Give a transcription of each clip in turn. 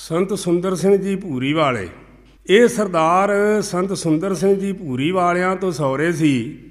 ਸੰਤ ਸੁੰਦਰ ਸਿੰਘ ਜੀ ਭੂਰੀ ਵਾਲੇ। ਇਹ ਸਰਦਾਰ ਸੰਤ ਸੁੰਦਰ ਸਿੰਘ ਜੀ ਭੂਰੀ ਵਾਲਿਆਂ ਤੋਂ ਸਹੁਰੇ ਸੀ,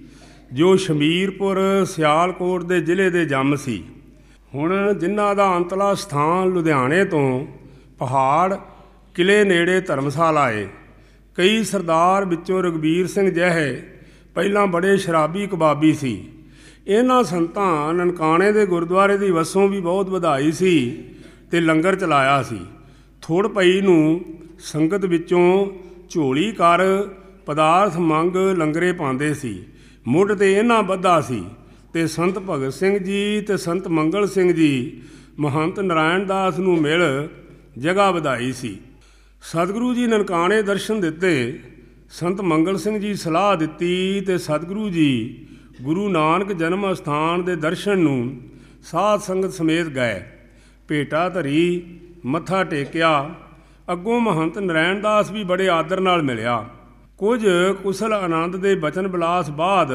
ਜੋ ਸ਼ਮੀਰਪੁਰ ਸਿਆਲਕੋਟ ਦੇ ਜ਼ਿਲ੍ਹੇ ਦੇ ਜੰਮ ਸੀ। ਹੁਣ ਜਿਨ੍ਹਾਂ ਦਾ ਅੰਤਲਾ ਸਥਾਨ ਲੁਧਿਆਣੇ ਤੋਂ ਪਹਾੜ ਕਿਲੇ ਨੇੜੇ ਧਰਮਸ਼ਾਲਾ ਏ। ਕਈ ਸਰਦਾਰ ਵਿੱਚੋਂ ਰਘਬੀਰ ਸਿੰਘ ਜਿਹੇ ਪਹਿਲਾਂ ਬੜੇ ਸ਼ਰਾਬੀ ਕਬਾਬੀ ਸੀ। ਇਹਨਾਂ ਸੰਤਾਂ ਨਨਕਾਣੇ ਦੇ ਗੁਰਦੁਆਰੇ ਦੀ ਵਸੋਂ ਵੀ ਬਹੁਤ ਵਧਾਈ ਸੀ ਅਤੇ ਲੰਗਰ ਚਲਾਇਆ ਸੀ। ਥੋੜ੍ਹ ਪਈ ਨੂੰ ਸੰਗਤ ਵਿੱਚੋਂ ਝੋਲੀ ਕਰ ਪਦਾਰਥ ਮੰਗ ਲੰਗਰੇ ਪਾਉਂਦੇ ਸੀ। ਮੁੱਢ 'ਤੇ ਇਹਨਾਂ ਬੱਧਾ ਸੀ ਅਤੇ ਸੰਤ ਭਗਤ ਸਿੰਘ ਜੀ ਅਤੇ ਸੰਤ ਮੰਗਲ ਸਿੰਘ ਜੀ ਮਹੰਤ ਨਾਰਾਇਣ ਦਾਸ ਨੂੰ ਮਿਲ ਜਗ੍ਹਾ ਵਧਾਈ ਸੀ। ਸਤਿਗੁਰੂ ਜੀ ਨਨਕਾਣੇ ਦਰਸ਼ਨ ਦਿੱਤੇ। ਸੰਤ ਮੰਗਲ ਸਿੰਘ ਜੀ ਸਲਾਹ ਦਿੱਤੀ ਅਤੇ ਸਤਿਗੁਰੂ ਜੀ ਗੁਰੂ ਨਾਨਕ ਜਨਮ ਅਸਥਾਨ ਦੇ ਦਰਸ਼ਨ ਨੂੰ ਸਾਧ ਸੰਗਤ ਸਮੇਤ ਗਏ। ਭੇਟਾ ਧਰੀ, ਮੱਥਾ ਟੇਕਿਆ। ਅੱਗੋਂ ਮਹੰਤ ਨਾਰਾਇਣ ਦਾਸ ਵੀ ਬੜੇ ਆਦਰ ਨਾਲ ਮਿਲਿਆ। ਕੁਝ ਕੁਸ਼ਲ ਆਨੰਦ ਦੇ ਬਚਨ ਵਿਲਾਸ ਬਾਅਦ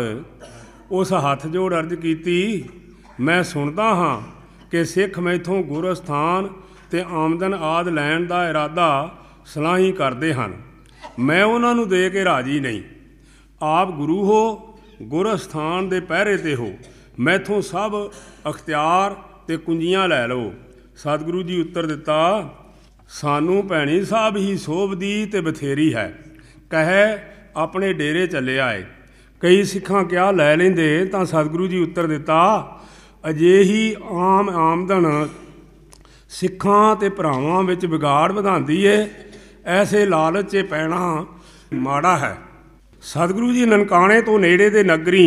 ਉਸ ਹੱਥ ਜੋੜ ਅਰਜ਼ ਕੀਤੀ, ਮੈਂ ਸੁਣਦਾ ਹਾਂ ਕਿ ਸਿੱਖ ਮੈਥੋਂ ਗੁਰ ਅਸਥਾਨ ਅਤੇ ਆਮਦਨ ਆਦਿ ਲੈਣ ਦਾ ਇਰਾਦਾ ਸਲਾਹੀ ਕਰਦੇ ਹਨ। ਮੈਂ ਉਹਨਾਂ ਨੂੰ ਦੇ ਕੇ ਰਾਜੀ ਨਹੀਂ। ਆਪ ਗੁਰੂ ਹੋ, ਗੁਰ ਅਸਥਾਨ ਦੇ ਪਹਿਰੇ 'ਤੇ ਹੋ। ਮੈਥੋਂ ਸਭ ਅਖਤਿਆਰ ਅਤੇ ਕੁੰਜੀਆਂ ਲੈ ਲਓ। ਸਤਿਗੁਰੂ ਜੀ ਉੱਤਰ ਦਿੱਤਾ, ਸਾਨੂੰ ਭੈਣੀ ਸਾਹਿਬ ਹੀ ਸੋਭਦੀ ਅਤੇ ਬਥੇਰੀ ਹੈ। ਕਹੇ ਆਪਣੇ ਡੇਰੇ ਚੱਲੇ ਆਏ। ਕਈ ਸਿੱਖਾਂ ਕਿਹਾ ਲੈ ਲੈਂਦੇ, ਤਾਂ ਸਤਿਗੁਰੂ ਜੀ ਉੱਤਰ ਦਿੱਤਾ, ਅਜਿਹੀ ਆਮ ਆਮਦਨ ਸਿੱਖਾਂ ਅਤੇ ਭਰਾਵਾਂ ਵਿੱਚ ਵਿਗਾੜ ਵਧਾਉਂਦੀ ਏ। ਐਸੇ ਲਾਲਚ 'ਚ ਪੈਣਾ ਮਾੜਾ ਹੈ। ਸਤਿਗੁਰੂ ਜੀ ਨਨਕਾਣੇ ਤੋਂ ਨੇੜੇ ਦੇ ਨਗਰੀ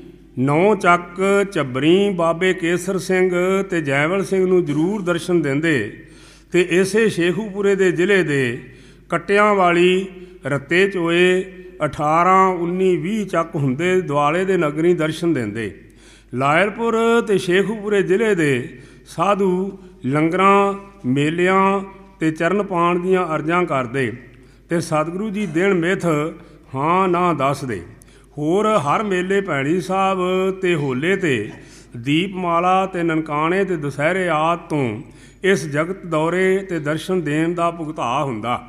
ਨੌ ਚੱਕ ਝੱਬਰੀ ਬਾਬੇ ਕੇਸਰ ਸਿੰਘ ਅਤੇ ਜੈਵਲ ਸਿੰਘ ਨੂੰ ਜ਼ਰੂਰ ਦਰਸ਼ਨ ਦਿੰਦੇ ਅਤੇ ਇਸੇ ਸ਼ੇਖੂਪੁਰੇ ਦੇ ਜ਼ਿਲ੍ਹੇ ਦੇ ਕੱਟਿਆਂ ਵਾਲੀ ਰੱਤੇ ਚੋਏ 18, 19, 20 ਚੱਕ ਹੁੰਦੇ ਦੁਆਲੇ ਦੇ ਨਗਰੀ ਦਰਸ਼ਨ ਦਿੰਦੇ। ਲਾਇਲਪੁਰ ਅਤੇ ਸ਼ੇਖੂਪੁਰੇ ਜ਼ਿਲ੍ਹੇ ਦੇ ਸਾਧੂ ਲੰਗਰਾਂ, ਮੇਲਿਆਂ ਅਤੇ ਚਰਨ ਪਾਣ ਦੀਆਂ ਅਰਜ਼ਾਂ ਕਰਦੇ ਅਤੇ ਸਤਿਗੁਰੂ ਜੀ ਦਿਨ ਮਿੱਥ ਹਾਂ ਨਾ ਦੱਸਦੇ। ਹੋਰ ਹਰ ਮੇਲੇ ਭੈਣੀ ਸਾਹਿਬ ਅਤੇ ਹੋਲੇ 'ਤੇ ਦੀਪਮਾਲਾ ਅਤੇ ਨਨਕਾਣੇ ਅਤੇ ਦੁਸਹਿਰੇ ਆਦਿ ਤੋਂ ਇਸ ਜਗਤ ਦੌਰੇ ਅਤੇ ਦਰਸ਼ਨ ਦੇਣ ਦਾ ਭੁਗਤਾ ਹੁੰਦਾ।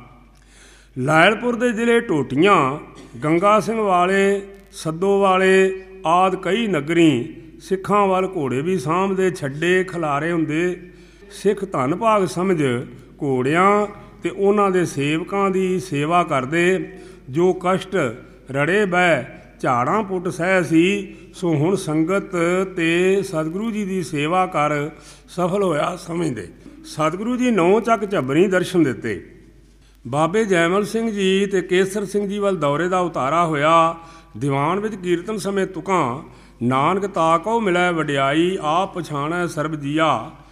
ਲਾਇਲਪੁਰ ਦੇ ਜ਼ਿਲ੍ਹੇ ਟੋਟੀਆਂ, ਗੰਗਾ ਸਿੰਘ ਵਾਲੇ, ਸੱਦੋ ਵਾਲੇ ਆਦਿ ਕਈ ਨਗਰੀ ਸਿੱਖਾਂ ਵੱਲ ਘੋੜੇ ਵੀ ਸਾਂਭਦੇ ਛੱਡੇ ਖਿਲਾਰੇ ਹੁੰਦੇ। ਸਿੱਖ ਧੰਨ ਭਾਗ ਸਮਝ ਘੋੜਿਆਂ ਅਤੇ ਉਹਨਾਂ ਦੇ ਸੇਵਕਾਂ ਦੀ ਸੇਵਾ ਕਰਦੇ। ਜੋ ਕਸ਼ਟ ਰੜੇ ਬਹਿ ਝਾੜਾਂ ਪੁੱਟ ਸਹਿ ਸੀ, ਸੋ ਹੁਣ ਸੰਗਤ ਅਤੇ ਸਤਿਗੁਰੂ ਜੀ ਦੀ ਸੇਵਾ ਕਰ ਸਫਲ ਹੋਇਆ ਸਮਝਦੇ। ਸਤਿਗੁਰੂ ਜੀ ਨੌ ਚੱਕ ਝੱਬਰੀ ਦਰਸ਼ਨ ਦਿੱਤੇ। ਬਾਬੇ ਜੈਮਲ ਸਿੰਘ ਜੀ ਅਤੇ ਕੇਸਰ ਸਿੰਘ ਜੀ ਵੱਲ ਦੌਰੇ ਦਾ ਉਤਾਰਾ ਹੋਇਆ। ਦੀਵਾਨ ਵਿੱਚ ਕੀਰਤਨ ਸਮੇਂ ਤੁਕਾਂ, ਨਾਨਕ ਤਾਕੋ ਮਿਲੈ ਵਡਿਆਈ, ਆਪ ਪਛਾਣੈ ਸਰਬ ਜੀਆ,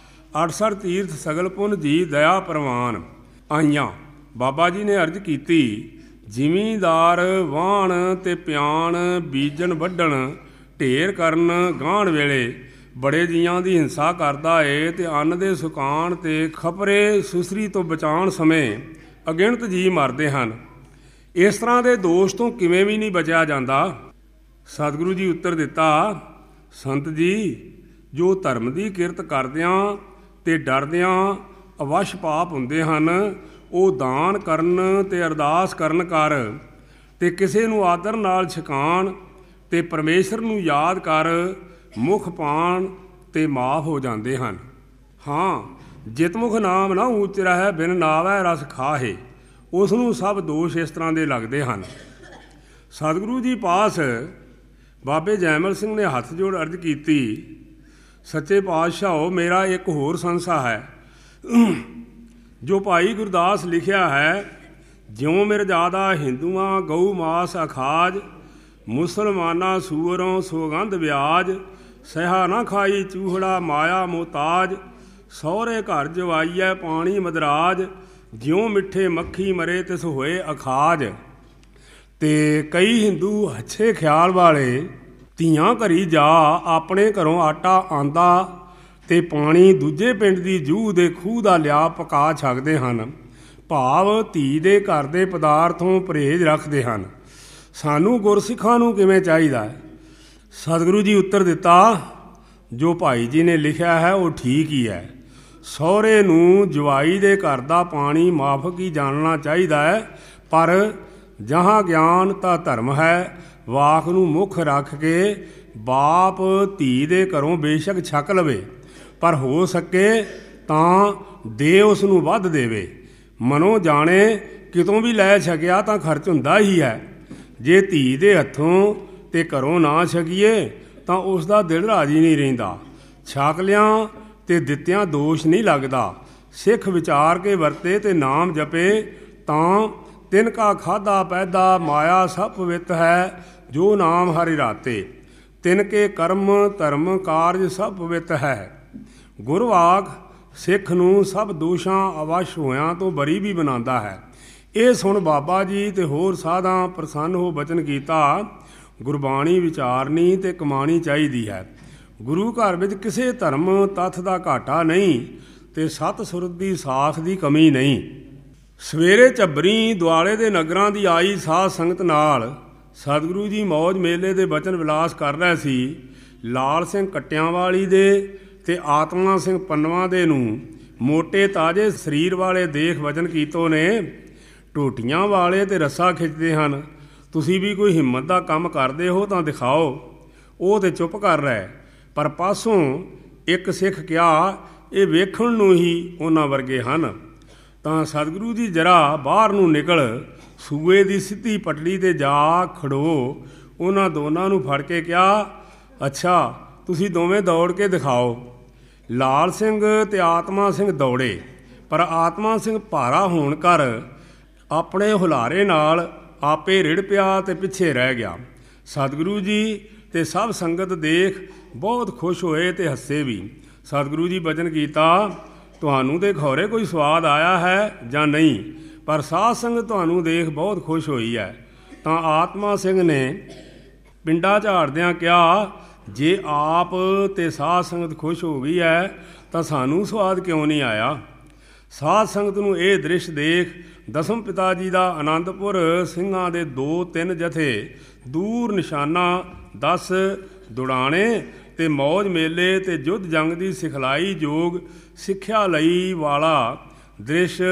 68 ਤੀਰਥ ਸਗਲ ਪੁੰਨ ਜੀ ਦਇਆ ਪ੍ਰਵਾਨ ਆਈਆਂ। ਬਾਬਾ ਜੀ ਨੇ ਅਰਜ਼ ਕੀਤੀ, ਜ਼ਿਮੀਂਦਾਰ ਵਾਹਣ ਅਤੇ ਪਿਆਣ, ਬੀਜਣ ਵੱਢਣ, ਢੇਰ ਕਰਨ ਗਾਹਣ ਵੇਲੇ ਬੜੇ ਜੀਆਂ ਦੀ ਹਿੰਸਾ ਕਰਦਾ ਏ ਅਤੇ ਅੰਨ ਦੇ ਸੁਕਾਣ ਅਤੇ ਖਪਰੇ ਸੁਸਰੀ ਤੋਂ ਬਚਾਉਣ ਸਮੇਂ ਅਗਿਣਤ ਜੀਅ ਮਰਦੇ ਹਨ। ਇਸ ਤਰ੍ਹਾਂ ਦੇ ਦੋਸ਼ ਤੋਂ ਕਿਵੇਂ ਵੀ ਨਹੀਂ ਬਚਿਆ ਜਾਂਦਾ। ਸਤਿਗੁਰੂ ਜੀ ਉੱਤਰ ਦਿੱਤਾ, ਸੰਤ ਜੀ, ਜੋ ਧਰਮ ਦੀ ਕਿਰਤ ਕਰਦਿਆਂ ਅਤੇ ਡਰਦਿਆਂ ਅਵਸ਼ ਪਾਪ ਹੁੰਦੇ ਹਨ, ਉਹ ਦਾਨ ਕਰਨ ਅਤੇ ਅਰਦਾਸ ਕਰਨ ਕਰ ਅਤੇ ਕਿਸੇ ਨੂੰ ਆਦਰ ਨਾਲ ਛਕਾਣ ਅਤੇ ਪਰਮੇਸ਼ਰ ਨੂੰ ਯਾਦ ਕਰ ਮੁਖ ਪਾਣ ਅਤੇ ਮਾਫ ਹੋ ਜਾਂਦੇ ਹਨ। ਹਾਂ, ਜਿਤਮੁਖ ਨਾਮ ਨਾ ਊਚ ਰਹਿ, ਬਿਨ ਨਾਵੈ ਰਸ ਖਾਹੇ, ਉਸ ਨੂੰ ਸਭ ਦੋਸ਼ ਇਸ ਤਰ੍ਹਾਂ ਦੇ ਲੱਗਦੇ ਹਨ। ਸਤਿਗੁਰੂ ਜੀ ਪਾਸ ਬਾਬੇ ਜੈਮਲ ਸਿੰਘ ਨੇ ਹੱਥ ਜੋੜ ਅਰਜ਼ ਕੀਤੀ, ਸੱਚੇ ਪਾਤਸ਼ਾਹੋ, ਮੇਰਾ ਇੱਕ ਹੋਰ ਸੰਸਾ ਹੈ ਜੋ ਭਾਈ ਗੁਰਦਾਸ ਲਿਖਿਆ ਹੈ, ਜਿਉਂ ਮਿਰਜ਼ਾਦਾ ਹਿੰਦੂਆਂ ਗਊ ਮਾਸ ਅਖਾਜ, ਮੁਸਲਮਾਨਾਂ ਸੂਅਰੋਂ ਸੋਗੰਧ ਵਿਆਜ, ਸਹਾ ਨਾ ਖਾਈ ਚੂਹੜਾ ਮਾਇਆ ਮੋਤਾਜ, ਸਹੁਰੇ ਘਰ ਜਵਾਈਐ ਪਾਣੀ ਮਦਰਾਜ, ਜਿਉਂ ਮਿੱਠੇ ਮੱਖੀ ਮਰੇ ਤਿਸ ਹੋਏ ਅਖਾਜ। ਅਤੇ ਕਈ ਹਿੰਦੂ ਅੱਛੇ ਖਿਆਲ ਵਾਲੇ ਧੀਆਂ ਘਰੀ ਜਾ ਆਪਣੇ ਘਰੋਂ ਆਟਾ ਆਂਦਾ ਅਤੇ ਪਾਣੀ ਦੂਜੇ ਪਿੰਡ ਦੀ ਜੂਹ ਦੇ ਖੂਹ ਦਾ ਲਿਆ ਪਕਾ ਛਕਦੇ ਹਨ। ਭਾਵ ਧੀ ਦੇ ਘਰ ਦੇ ਪਦਾਰਥੋਂ ਪਰਹੇਜ਼ ਰੱਖਦੇ ਹਨ। ਸਾਨੂੰ ਗੁਰਸਿੱਖਾਂ ਨੂੰ ਕਿਵੇਂ ਚਾਹੀਦਾ? ਸਤਿਗੁਰੂ ਜੀ ਉੱਤਰ ਦਿੱਤਾ, ਜੋ ਭਾਈ ਜੀ ਨੇ ਲਿਖਿਆ ਹੈ ਉਹ ਠੀਕ ਹੀ ਹੈ। ਸਹੁਰੇ ਨੂੰ ਜਵਾਈ ਦੇ ਘਰ ਦਾ ਪਾਣੀ ਮਾਫਕ ਹੀ ਜਾਣਨਾ ਚਾਹੀਦਾ ਹੈ, ਪਰ ਜਹਾਂ ਗਿਆਨ ਤਾਂ ਧਰਮ ਹੈ। ਵਾਕ ਨੂੰ ਮੁੱਖ ਰੱਖ ਕੇ ਬਾਪ ਧੀ ਦੇ ਘਰੋਂ ਬੇਸ਼ੱਕ ਛਕ ਲਵੇ, ਪਰ ਹੋ ਸਕੇ ਤਾਂ ਦੇ ਉਸ ਨੂੰ ਵੱਧ ਦੇਵੇ। ਮਨੋਂ ਜਾਣੇ ਕਿਤੋਂ ਵੀ ਲੈ ਛਕਿਆ ਤਾਂ ਖਰਚ ਹੁੰਦਾ ਹੀ ਹੈ। ਜੇ ਧੀ ਦੇ ਹੱਥੋਂ ਤੇ ਘਰੋਂ ਨਾ ਛਕੀਏ ਤਾਂ ਉਸ ਦਾ ਦਿਲ ਰਾਜੀ ਨਹੀਂ ਰਹਿੰਦਾ। ਛਕ ਲਿਆਂ ਤੇ ਦਿੱਤਿਆਂ ਦੋਸ਼ ਨਹੀਂ ਲੱਗਦਾ। ਸਿੱਖ ਵਿਚਾਰ ਕੇ ਵਰਤੇ ਤੇ ਨਾਮ ਜਪੇ ਤਾਂ ਤਿਨ ਕਾ ਖਾਧਾ ਪੈਦਾ ਮਾਇਆ ਸਭ ਪਵਿੱਤ ਹੈ। ਜੋ ਨਾਮ ਹਰਿ ਰਾਤੇ ਤਿਨ ਕੇ ਕਰਮ ਧਰਮ ਕਾਰਜ ਸਭ ਪਵਿੱਤ ਹੈ। ਗੁਰਵਾਕ ਸਿੱਖ ਨੂੰ ਸਭ ਦੋਸ਼ਾਂ ਅਵਸ਼ ਹੋਇਆਂ ਤੋਂ ਬਰੀ ਵੀ ਬਣਾਉਂਦਾ ਹੈ। ਇਹ ਸੁਣ ਬਾਬਾ ਜੀ ਤੇ ਹੋਰ ਸਾਧਾਂ ਪ੍ਰਸੰਨ ਹੋ ਬਚਨ ਕੀਤਾ, ਗੁਰਬਾਣੀ ਵਿਚਾਰਨੀ ਤੇ ਕਮਾਣੀ ਚਾਹੀਦੀ ਹੈ। ਗੁਰੂ ਘਰ ਵਿੱਚ ਕਿਸੇ ਧਰਮ ਤੱਥ ਦਾ ਘਾਟਾ ਨਹੀਂ ਤੇ ਸਤ ਸੁਰਤ ਦੀ ਸਾਖ ਦੀ ਕਮੀ ਨਹੀਂ। ਸਵੇਰੇ ਝੱਬਰੀ ਦੁਆਲੇ ਦੇ ਨਗਰਾਂ ਦੀ ਆਈ ਸਾਧ ਸੰਗਤ ਨਾਲ ਸਤਿਗੁਰੂ ਜੀ ਮੌਜ ਮੇਲੇ ਦੇ ਬਚਨ ਵਿਲਾਸ ਕਰ ਰਹੇ ਸੀ। ਲਾਲ ਸਿੰਘ ਕੱਟਿਆਂ ਵਾਲੀ ਦੇ ਤੇ ਆਤਮਾ ਸਿੰਘ ਪੰਨਵਾਂ ਦੇ ਨੂੰ ਮੋਟੇ ਤਾਜ਼ੇ ਸਰੀਰ ਵਾਲੇ ਦੇਖ ਵਚਨ ਕੀਤੋ ਨੇ, ਟੋਟੀਆਂ ਵਾਲੇ ਤੇ ਰੱਸਾ ਖਿੱਚਦੇ ਹਨ, ਤੁਸੀਂ ਵੀ ਕੋਈ ਹਿੰਮਤ ਦਾ ਕੰਮ ਕਰਦੇ ਹੋ ਤਾਂ ਦਿਖਾਓ। ਉਹ ਤੇ ਚੁੱਪ ਕਰ ਰਹੇ। ਪਰ ਪਾਸੋਂ ਇੱਕ ਸਿੱਖ ਕਿਹਾ, ਇਹ ਵੇਖਣ ਨੂੰ ਹੀ ਉਹਨਾਂ ਵਰਗੇ ਹਨ। ਤਾਂ ਸਤਿਗੁਰੂ ਜੀ ਜਰਾ ਬਾਹਰ ਨੂੰ ਨਿਕਲ ਸੂਏ ਦੀ ਸਿੱਧੀ ਪਟੜੀ ਤੇ ਜਾ ਖੜੋ। ਉਹਨਾਂ ਦੋਨਾਂ ਨੂੰ ਫੜ ਕੇ ਕਿਹਾ, ਅੱਛਾ ਤੁਸੀਂ ਦੋਵੇਂ ਦੌੜ ਕੇ ਦਿਖਾਓ। ਲਾਲ ਸਿੰਘ ਤੇ ਆਤਮਾ ਸਿੰਘ ਦੌੜੇ, ਪਰ ਆਤਮਾ ਸਿੰਘ ਭਾਰਾ ਹੋਣ ਕਰ ਆਪਣੇ ਹੁਲਾਰੇ ਨਾਲ ਆਪੇ ਰਿੜ ਪਿਆ ਤੇ ਪਿੱਛੇ ਰਹਿ ਗਿਆ। ਸਤਿਗੁਰੂ ਜੀ ਤੇ ਸਭ ਸੰਗਤ ਦੇਖ ਬਹੁਤ ਖੁਸ਼ ਹੋਏ ਤੇ ਹੱਸੇ ਵੀ। ਸਤਿਗੁਰੂ ਜੀ ਬਚਨ ਕੀਤਾ, ਤੁਹਾਨੂੰ ਤੇ ਖੌਰੇ ਕੋਈ ਸਵਾਦ ਆਇਆ ਹੈ ਜਾਂ ਨਹੀਂ, ਪਰ ਸਾਧ ਸੰਗਤ ਤੁਹਾਨੂੰ ਦੇਖ ਬਹੁਤ ਖੁਸ਼ ਹੋਈ ਹੈ। ਤਾਂ ਆਤਮਾ ਸਿੰਘ ਨੇ ਪਿੰਡਾ ਝਾੜਦਿਆਂ ਕਿਹਾ, ਜੇ ਆਪ ਤੇ ਸਾਧ ਸੰਗਤ ਖੁਸ਼ ਹੋ ਗਈ ਹੈ ਤਾਂ ਸਾਨੂੰ ਸਵਾਦ ਕਿਉਂ ਨਹੀਂ ਆਇਆ। ਸਾਧ ਸੰਗਤ ਨੂੰ ਇਹ ਦ੍ਰਿਸ਼ ਦੇਖ ਦਸਮ ਪਿਤਾ ਜੀ ਦਾ ਆਨੰਦਪੁਰ ਸਿੰਘਾਂ ਦੇ 2-3 ਜਥੇ ਦੂਰ ਨਿਸ਼ਾਨਾ 10 ਦੁੜਾਣੇ ਤੇ ਮੌਜ ਮੇਲੇ ਤੇ ਯੁੱਧ ਜੰਗ ਦੀ ਸਿਖਲਾਈ ਯੋਗ ਸਿੱਖਿਆ ਲਈ ਵਾਲਾ ਦ੍ਰਿਸ਼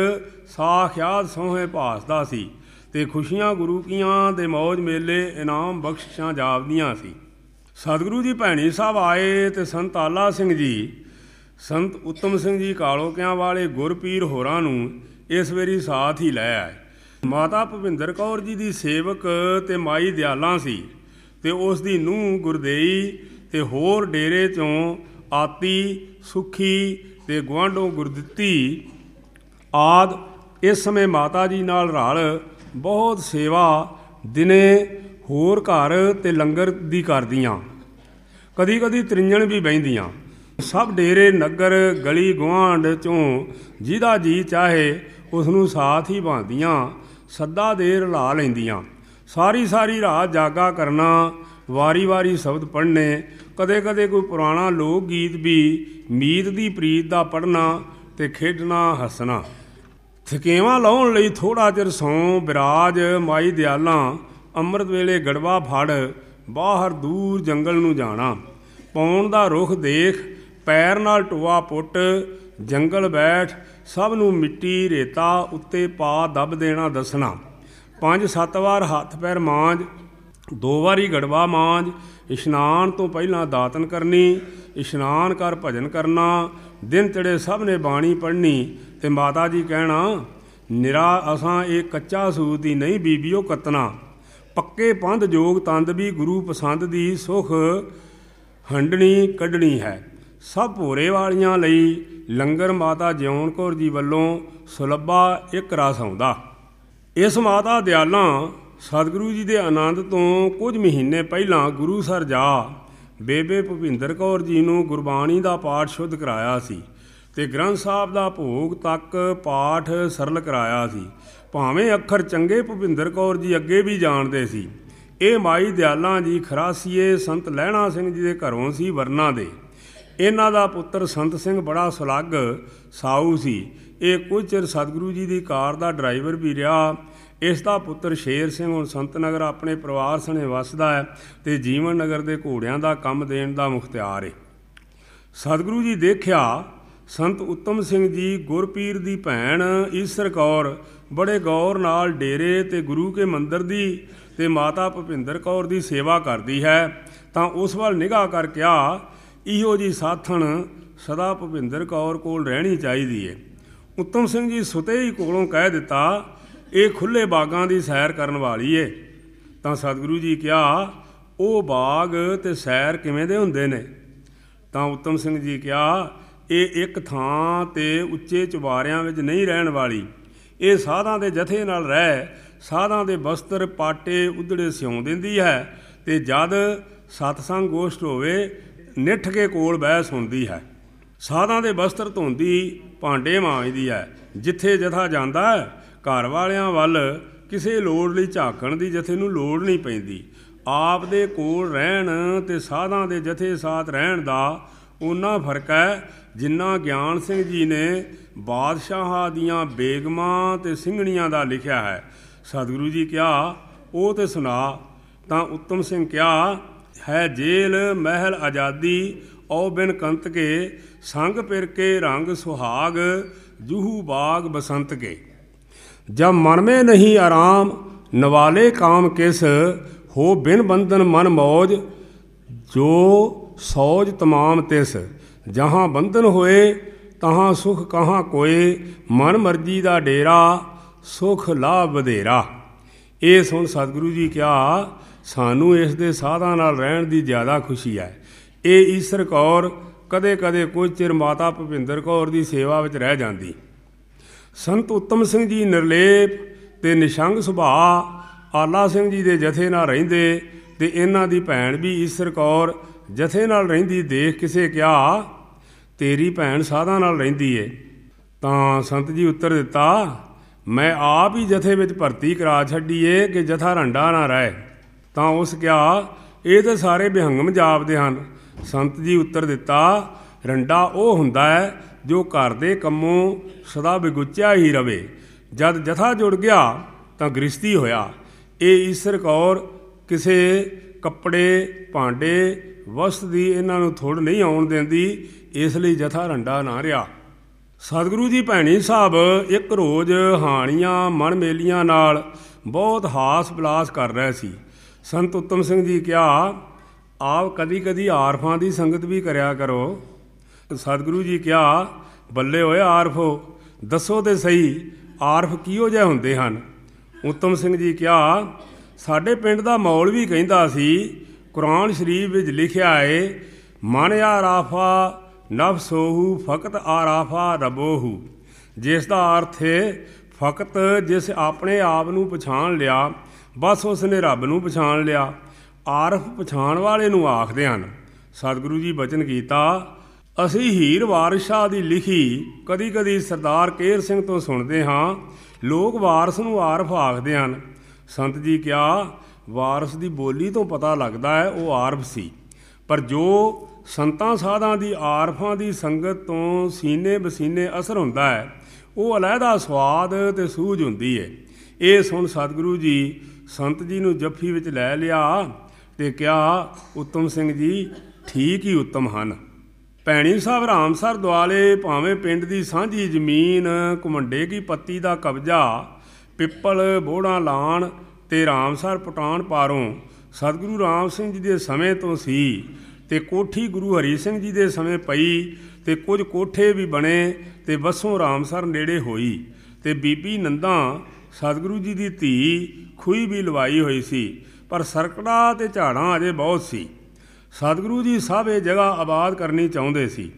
ਸਾਖਿਆਤ ਸੋਹੇ ਭਾਸਦਾ ਸੀ ਤੇ ਖੁਸ਼ੀਆਂ ਗੁਰੂ ਕੀਆਂ ਦੇ ਮੌਜ ਮੇਲੇ ਇਨਾਮ ਬਖਸ਼ਿਸ਼ਾਂ ਜਾਪਦੀਆਂ ਸੀ। ਸਤਿਗੁਰੂ ਜੀ ਭੈਣੀ ਸਾਹਿਬ ਆਏ ਤੇ ਸੰਤ ਆਲਾ ਸਿੰਘ ਜੀ, ਸੰਤ ਉੱਤਮ ਸਿੰਘ ਜੀ ਕਾਲੋਕਿਆਂ ਵਾਲੇ ਗੁਰਪੀਰ ਹੋਰਾਂ ਨੂੰ ਇਸ ਵਾਰੀ ਸਾਥ ਹੀ ਲੈ ਆਏ। ਮਾਤਾ ਭੁਪਿੰਦਰ ਕੌਰ ਜੀ ਦੀ ਸੇਵਕ ਤੇ ਮਾਈ ਦਿਆਲਾਂ ਸੀ ਤੇ ਉਸ ਦੀ ਨੂੰਹ ਗੁਰਦੇਈ ਤੇ ਹੋਰ ਡੇਰੇ 'ਚੋਂ ਆਤੀ ਸੁਖੀ ਤੇ ਗੁਆਂਢੋਂ ਗੁਰਦਿੱਤੀ ਆਦਿ ਇਸ ਸਮੇਂ ਮਾਤਾ ਜੀ ਨਾਲ ਰਲ ਬਹੁਤ ਸੇਵਾ ਦਿਨੇ ਹੋਰ ਘਰ ਤੇ ਲੰਗਰ ਦੀ ਕਰਦੀਆਂ, ਕਦੀ ਕਦੀ ਤ੍ਰਿੰਜਣ ਵੀ ਬਹਿੰਦੀਆਂ। ਸਭ ਡੇਰੇ ਨਗਰ ਗਲੀ ਗੁਆਂਢ 'ਚੋਂ ਜਿਹਦਾ ਜੀ ਚਾਹੇ ਉਸ ਨੂੰ ਸਾਥ ਹੀ ਬਾਂਦੀਆਂ, ਸੱਦਾ ਦੇ ਰਲਾ ਲੈਂਦੀਆਂ। ਸਾਰੀ ਰਾਤ ਜਾਗਾ ਕਰਨਾ, ਵਾਰੀ ਸ਼ਬਦ ਪੜ੍ਹਨੇ, ਕਦੇ ਕਦੇ ਕੋਈ ਪੁਰਾਣਾ ਲੋਕ ਗੀਤ ਵੀ, ਮੀਤ ਦੀ ਪ੍ਰੀਤ ਦਾ ਪੜ੍ਹਨਾ ਤੇ ਖੇਡਣਾ ਹੱਸਣਾ। ਥਕੇਵਾਂ ਲਾਉਣ ਲਈ ਥੋੜ੍ਹਾ ਚਿਰ ਸੌਂ ਬਿਰਾਜ ਮਾਈ ਦਿਆਲਾਂ, ਅੰਮ੍ਰਿਤ ਵੇਲੇ ਗੜਵਾ ਫੜ ਬਾਹਰ ਦੂਰ ਜੰਗਲ ਨੂੰ ਜਾਣਾ। ਪੌਣ ਦਾ ਰੁੱਖ ਦੇਖ ਪੈਰ ਨਾਲ ਟੋਆ ਪੁੱਟ, ਜੰਗਲ ਬੈਠ ਸਭ ਨੂੰ ਮਿੱਟੀ ਰੇਤਾ ਉੱਤੇ ਪਾ ਦੱਬ ਦੇਣਾ ਦੱਸਣਾ। 5-7 ਵਾਰ ਹੱਥ ਪੈਰ ਮਾਂਜ, 2 ਵਾਰੀ ਗੜਵਾ ਮਾਂਜ। ਇਸ਼ਨਾਨ ਤੋਂ ਪਹਿਲਾਂ ਦਾਤਨ ਕਰਨੀ, ਇਸ਼ਨਾਨ ਕਰ ਭਜਨ ਕਰਨਾ। ਦਿਨ ਚੜੇ ਸਭ ਨੇ ਬਾਣੀ ਪੜ੍ਹਨੀ ਤੇ ਮਾਤਾ ਜੀ ਕਹਿਣਾ, ਨਿਰਾ ਅਸਾਂ ਇਹ ਕੱਚਾ ਸੂਤ ਹੀ ਨਹੀਂ ਬੀਬੀਓ ਕੱਤਣਾ। ਪੱਕੇ ਪੰਧ ਜੋਗ ਤੰਦ ਵੀ ਗੁਰੂ ਪਸੰਦ ਦੀ ਸੁਖ ਹੰਡਣੀ ਕੱਢਣੀ ਹੈ। ਸਭ ਭੋਰੇ ਵਾਲੀਆਂ ਲਈ ਲੰਗਰ ਮਾਤਾ ਜਿਉਣ ਕੌਰ ਜੀ ਵੱਲੋਂ ਸੁਲੱਭਾ ਇੱਕ ਰਸ ਆਉਂਦਾ। ਇਸ ਮਾਤਾ ਦਿਆਲਾਂ ਸਤਿਗੁਰੂ ਜੀ ਦੇ ਆਨੰਦ ਤੋਂ ਕੁਝ ਮਹੀਨੇ ਪਹਿਲਾਂ ਗੁਰੂਸਰ ਜਾ ਬੇਬੇ ਭੁਪਿੰਦਰ ਕੌਰ ਜੀ ਨੂੰ ਗੁਰਬਾਣੀ ਦਾ ਪਾਠ ਸ਼ੁੱਧ ਕਰਾਇਆ ਸੀ ਤੇ ਗ੍ਰੰਥ ਸਾਹਿਬ ਦਾ ਭੋਗ ਤੱਕ ਪਾਠ ਸਰਲ ਕਰਾਇਆ ਸੀ। ਭਾਵੇਂ ਅੱਖਰ ਚੰਗੇ ਭੁਪਿੰਦਰ ਕੌਰ ਜੀ ਅੱਗੇ ਵੀ ਜਾਣਦੇ ਸੀ। ਇਹ ਮਾਈ ਦਿਆਲਾਂ ਜੀ ਖਰਾਸੀਏ ਸੰਤ ਲਹਿਣਾ ਸਿੰਘ ਜੀ ਦੇ ਘਰੋਂ ਸੀ ਵਰਨਾ ਦੇ। ਇਹਨਾਂ ਦਾ ਪੁੱਤਰ ਸੰਤ ਸਿੰਘ ਬੜਾ ਸੁਲੱਗ ਸਾਊ ਸੀ। ਇਹ ਕੁਝ ਚਿਰ ਸਤਿਗੁਰੂ ਜੀ ਦੀ ਕਾਰ ਦਾ ਡਰਾਈਵਰ ਵੀ ਰਿਹਾ। ਇਸ ਦਾ ਪੁੱਤਰ ਸ਼ੇਰ ਸਿੰਘ ਹੁਣ ਸੰਤ ਨਗਰ ਆਪਣੇ ਪਰਿਵਾਰ ਸਣੇ ਵੱਸਦਾ ਹੈ ਤੇ ਜੀਵਨ ਨਗਰ ਦੇ ਘੋੜਿਆਂ ਦਾ ਕੰਮ ਦੇਣ ਦਾ ਮੁਖਤਿਆਰ ਹੈ। ਸਤਿਗੁਰੂ ਜੀ ਦੇਖਿਆ ਸੰਤ ਉੱਤਮ ਸਿੰਘ ਜੀ ਗੁਰਪੀਰ ਦੀ ਭੈਣ ਈਸਰ ਕੌਰ ਬੜੇ ਗੌਰ ਨਾਲ ਡੇਰੇ ਤੇ ਗੁਰੂ ਕੇ ਮੰਦਰ ਦੀ ਤੇ ਮਾਤਾ ਭੁਪਿੰਦਰ ਕੌਰ ਦੀ ਸੇਵਾ ਕਰਦੀ ਹੈ, ਤਾਂ ਉਸ ਵੱਲ ਨਿਗਾਹ ਕਰ ਕਿਹਾ ਇਹੋ ਜੀ ਸਾਥਣ ਸਦਾ ਭੁਪਿੰਦਰ ਕੌਰ ਕੋਲ ਰਹਿਣੀ ਚਾਹੀਦੀ ਏ। ਉੱਤਮ ਸਿੰਘ ਜੀ ਸੁਤੇ ਹੀ ਕੋਲੋਂ ਕਹਿ ਦਿੱਤਾ ਇਹ ਖੁੱਲ੍ਹੇ ਬਾਗਾਂ ਦੀ ਸੈਰ ਕਰਨ ਵਾਲੀ ਏ। ਤਾਂ ਸਤਿਗੁਰੂ ਜੀ ਕਿਹਾ ਉਹ ਬਾਗ ਤੇ ਸੈਰ ਕਿਵੇਂ ਦੇ ਹੁੰਦੇ ਨੇ? ਤਾਂ ਉੱਤਮ ਸਿੰਘ ਜੀ ਕਿਹਾ ਇਹ ਇੱਕ ਥਾਂ ਤੇ ਉੱਚੇ ਚੁਬਾਰਿਆਂ ਵਿੱਚ ਨਹੀਂ ਰਹਿਣ ਵਾਲੀ, ਇਹ ਸਾਧਾਂ ਦੇ ਜਥੇ ਨਾਲ ਰਹਿ ਸਾਧਾਂ ਦੇ ਬਸਤਰ ਪਾਟੇ ਉਧੜੇ ਸਿਉਂ ਦਿੰਦੀ ਹੈ, ਤੇ ਜਦ ਸਤਸੰਗ ਗੋਸ਼ਟ ਹੋਵੇ ਨਿੱਠ ਕੇ ਕੋਲ ਬਹਿ ਸੁਣਦੀ ਹੈ। ਸਾਧਾਂ ਦੇ ਬਸਤਰ ਧੋਂਦੀ, ਭਾਂਡੇ ਮਾਂਜਦੀ ਹੈ। ਜਿੱਥੇ ਜਥਾ ਜਾਂਦਾ ਘਰ ਵਾਲਿਆਂ ਵੱਲ ਕਿਸੇ ਲੋੜ ਲਈ ਝਾਕਣ ਦੀ ਜਥੇ ਨੂੰ ਲੋੜ ਨਹੀਂ ਪੈਂਦੀ। ਆਪ ਦੇ ਕੋਲ ਰਹਿਣ ਤੇ ਸਾਧਾਂ ਦੇ ਜਥੇ ਸਾਥ ਰਹਿਣ ਦਾ ਓਨਾ ਫਰਕ ਹੈ ਜਿੰਨਾ ਗਿਆਨ ਸਿੰਘ ਜੀ ਨੇ ਬਾਦਸ਼ਾਹਾਂ ਦੀਆਂ ਬੇਗਮਾਂ ਤੇ ਸਿੰਘਣੀਆਂ ਦਾ ਲਿਖਿਆ ਹੈ। ਸਤਿਗੁਰੂ ਜੀ ਕਿਹਾ ਉਹ ਤੇ ਸੁਣਾ। ਤਾਂ ਉੱਤਮ ਸਿੰਘ ਕਿਹਾ ਹੈ ਜੇਲ੍ਹ ਮਹਿਲ ਆਜ਼ਾਦੀ ਔ ਬਿਨ ਕੰਤ ਕੇ, ਸੰਗ ਫਿਰ ਕੇ ਰੰਗ ਸੁਹਾਗ ਜੂਹੂ ਬਾਗ ਬਸੰਤ ਕੇ। ਜਬ मन में नहीं आराम नवाले काम किस, हो बिन बंधन मन मौज जो सौज तमाम तिस। जहाँ बंधन होए तहाँ सुख कहाँ कोए, मन मर्जी दा डेरा सुख लाभ ਵਧੇਰਾ। ਇਹ ਸੁਣ ਸਤਿਗੁਰੂ ਜੀ ਕਿਹਾ ਸਾਨੂੰ ਇਸ ਦੇ ਸਾਧਾਂ ਨਾਲ ਰਹਿਣ ਦੀ ਜ਼ਿਆਦਾ ਖੁਸ਼ੀ ਹੈ। ਇਹ ਈਸਰ ਕੌਰ ਕਦੇ ਕਦੇ ਕੁਝ ਚਿਰ ਮਾਤਾ ਭੁਪਿੰਦਰ ਕੌਰ ਦੀ ਸੇਵਾ ਵਿੱਚ ਰਹਿ ਜਾਂਦੀ। ਸੰਤ ਉੱਤਮ ਸਿੰਘ ਜੀ ਨਿਰਲੇਪ ਤੇ ਨਿਸ਼ੰਗ ਸੁਭਾਅ ਆਲਾ ਸਿੰਘ ਜੀ ਦੇ ਜਥੇ ਨਾਲ ਰਹਿੰਦੇ, ਤੇ ਇਹਨਾਂ ਦੀ ਭੈਣ ਵੀ ਈਸਰ ਕੌਰ ਜਥੇ ਨਾਲ ਰਹਿੰਦੀ ਦੇਖ ਕਿਸੇ ਕਿਹਾ ਤੇਰੀ ਭੈਣ ਸਾਧਾਂ ਨਾਲ ਰਹਿੰਦੀ ਏ। ਤਾਂ ਸੰਤ ਜੀ ਉੱਤਰ ਦਿੱਤਾ ਮੈਂ ਆਪ ਹੀ ਜਥੇ ਵਿੱਚ ਭਰਤੀ ਕਰਾ ਛੱਡੀਏ ਕਿ ਜਥਾ ਰੰਡਾ ਨਾ ਰਹੇ। ਤਾਂ ਉਸ ਕਿਹਾ ਇਹ ਤਾਂ ਸਾਰੇ ਬਿਹੰਗਮ ਜਾਪਦੇ ਹਨ। ਸੰਤ ਜੀ ਉੱਤਰ ਦਿੱਤਾ ਰੰਡਾ ਉਹ ਹੁੰਦਾ ਹੈ ਜੋ ਘਰ ਦੇ ਕੰਮੋਂ ਸਦਾ ਬਿਗੁੱਚਿਆ ਹੀ ਰਵੇ। ਜਦ ਜਥਾ ਜੁੜ ਗਿਆ ਤਾਂ ਗ੍ਰਸਤੀ ਹੋਇਆ। ਇਹ ਈਸਰ ਕੌਰ ਕਿਸੇ ਕੱਪੜੇ ਭਾਂਡੇ ਵਸਤ ਦੀ ਇਹਨਾਂ ਨੂੰ ਥੁੜ ਨਹੀਂ ਆਉਣ ਦਿੰਦੀ, ਇਸ ਲਈ ਜਥਾ ਰੰਡਾ ਨਾ ਰਿਹਾ। ਸਤਿਗੁਰੂ ਜੀ ਭੈਣੀ ਸਾਹਿਬ ਇੱਕ ਰੋਜ਼ ਹਾਣੀਆਂ ਮਨ ਮੇਲੀਆਂ ਨਾਲ ਬਹੁਤ ਹਾਸ ਵਿਲਾਸ ਕਰ ਰਹੇ ਸੀ। ਸੰਤ ਉੱਤਮ ਸਿੰਘ ਜੀ ਕਿਹਾ ਆਪ ਕਦੀ ਕਦੀ ਆਰਫਾਂ ਦੀ ਸੰਗਤ ਵੀ ਕਰਿਆ ਕਰੋ। ਸਤਿਗੁਰੂ ਜੀ ਕਿਹਾ ਬੱਲੇ ਹੋਏ ਆਰਫੋ, ਦੱਸੋ ਤੇ ਸਹੀ ਆਰਫ ਕਿਹੋ ਜਿਹੇ ਹੁੰਦੇ ਹਨ? ਉੱਤਮ ਸਿੰਘ ਜੀ ਕਿਹਾ ਸਾਡੇ ਪਿੰਡ ਦਾ ਮੌਲਵੀ ਕਹਿੰਦਾ ਸੀ ਕੁਰਾਨ ਸ਼ਰੀਫ ਵਿੱਚ ਲਿਖਿਆ ਏ ਮਨ ਆਰਾਫਾ ਨਫਸੋਹੂ ਫਕਤ ਆਰਾਫਾ ਰਬੋਹੂ, ਜਿਸ ਦਾ ਅਰਥ ਹੈ ਫਕਤ ਜਿਸ ਆਪਣੇ ਆਪ ਨੂੰ ਪਛਾਣ ਲਿਆ ਬਸ ਉਸ ਨੇ ਰੱਬ ਨੂੰ ਪਛਾਣ ਲਿਆ। ਆਰਫ ਪਛਾਣ ਵਾਲੇ ਨੂੰ ਆਖਦੇ ਹਨ। ਸਤਿਗੁਰੂ ਜੀ ਬਚਨ ਕੀਤਾ ਅਸੀਂ ਹੀਰ ਵਾਰਿਸ ਸ਼ਾਹ ਦੀ ਲਿਖੀ ਕਦੀ ਕਦੀ ਸਰਦਾਰ ਕੇਹਰ ਸਿੰਘ ਤੋਂ ਸੁਣਦੇ ਹਾਂ, ਲੋਕ ਵਾਰਿਸ ਨੂੰ ਆਰਫ ਆਖਦੇ ਹਨ। ਸੰਤ ਜੀ ਕਿਹਾ ਵਾਰਿਸ ਦੀ ਬੋਲੀ ਤੋਂ ਪਤਾ ਲੱਗਦਾ ਹੈ ਉਹ ਆਰਫ ਸੀ, ਪਰ ਜੋ ਸੰਤਾਂ ਸਾਧਾਂ ਦੀ ਆਰਫਾਂ ਦੀ ਸੰਗਤ ਤੋਂ ਸੀਨੇ ਬਸੀਨੇ ਅਸਰ ਹੁੰਦਾ ਹੈ ਉਹ ਅਲੱਗਾ ਸਵਾਦ ਤੇ ਸੂਝ ਹੁੰਦੀ ਹੈ। ਇਹ ਸੁਣ ਸਤਿਗੁਰੂ ਜੀ ਸੰਤ ਜੀ ਨੂੰ ਜੱਫੀ ਵਿੱਚ ਲੈ ਲਿਆ ਤੇ ਕਿਹਾ ਉੱਤਮ ਸਿੰਘ ਜੀ ਠੀਕ ਹੀ ਉੱਤਮ ਹਨ। ਭੈਣੀ ਸਾਹਿਬ ਰਾਮਸਰ ਦੁਆਲੇ ਭਾਵੇਂ ਪਿੰਡ ਦੀ ਸਾਂਝੀ ਜ਼ਮੀਨ ਘੁਮੰਡੇ ਕੀ ਪੱਤੀ ਦਾ ਕਬਜ਼ਾ ਪਿੱਪਲ ਬੋੜਾਂ ਲਾਣ ਤੇ ਰਾਮਸਰ ਪਟਾਨ ਪਾਰੋਂ ਸਤਿਗੁਰੂ ਰਾਮ ਸਿੰਘ ਜੀ ਦੇ ਸਮੇਂ ਤੋਂ ਸੀ, ਤੇ ਕੋਠੀ ਗੁਰੂ ਹਰੀ ਸਿੰਘ ਜੀ ਦੇ ਸਮੇਂ ਪਈ, ਤੇ ਕੁਝ ਕੋਠੇ ਵੀ ਬਣੇ ਤੇ ਬੱਸੋਂ ਰਾਮਸਰ ਨੇੜੇ ਹੋਈ, ਤੇ ਬੀਬੀ ਨੰਦਾ ਸਤਿਗੁਰੂ ਜੀ ਦੀ ਧੀ ਖੂਹੀ ਵੀ ਲਵਾਈ ਹੋਈ ਸੀ, ਪਰ ਸਰਕੜਾ ਤੇ ਝਾੜਾਂ ਅਜੇ ਬਹੁਤ ਸੀ। ਸਤਿਗੁਰੂ ਜੀ ਸਭ ਇਹ ਜਗ੍ਹਾ ਆਬਾਦ ਕਰਨੀ ਚਾਹੁੰਦੇ ਸੀ,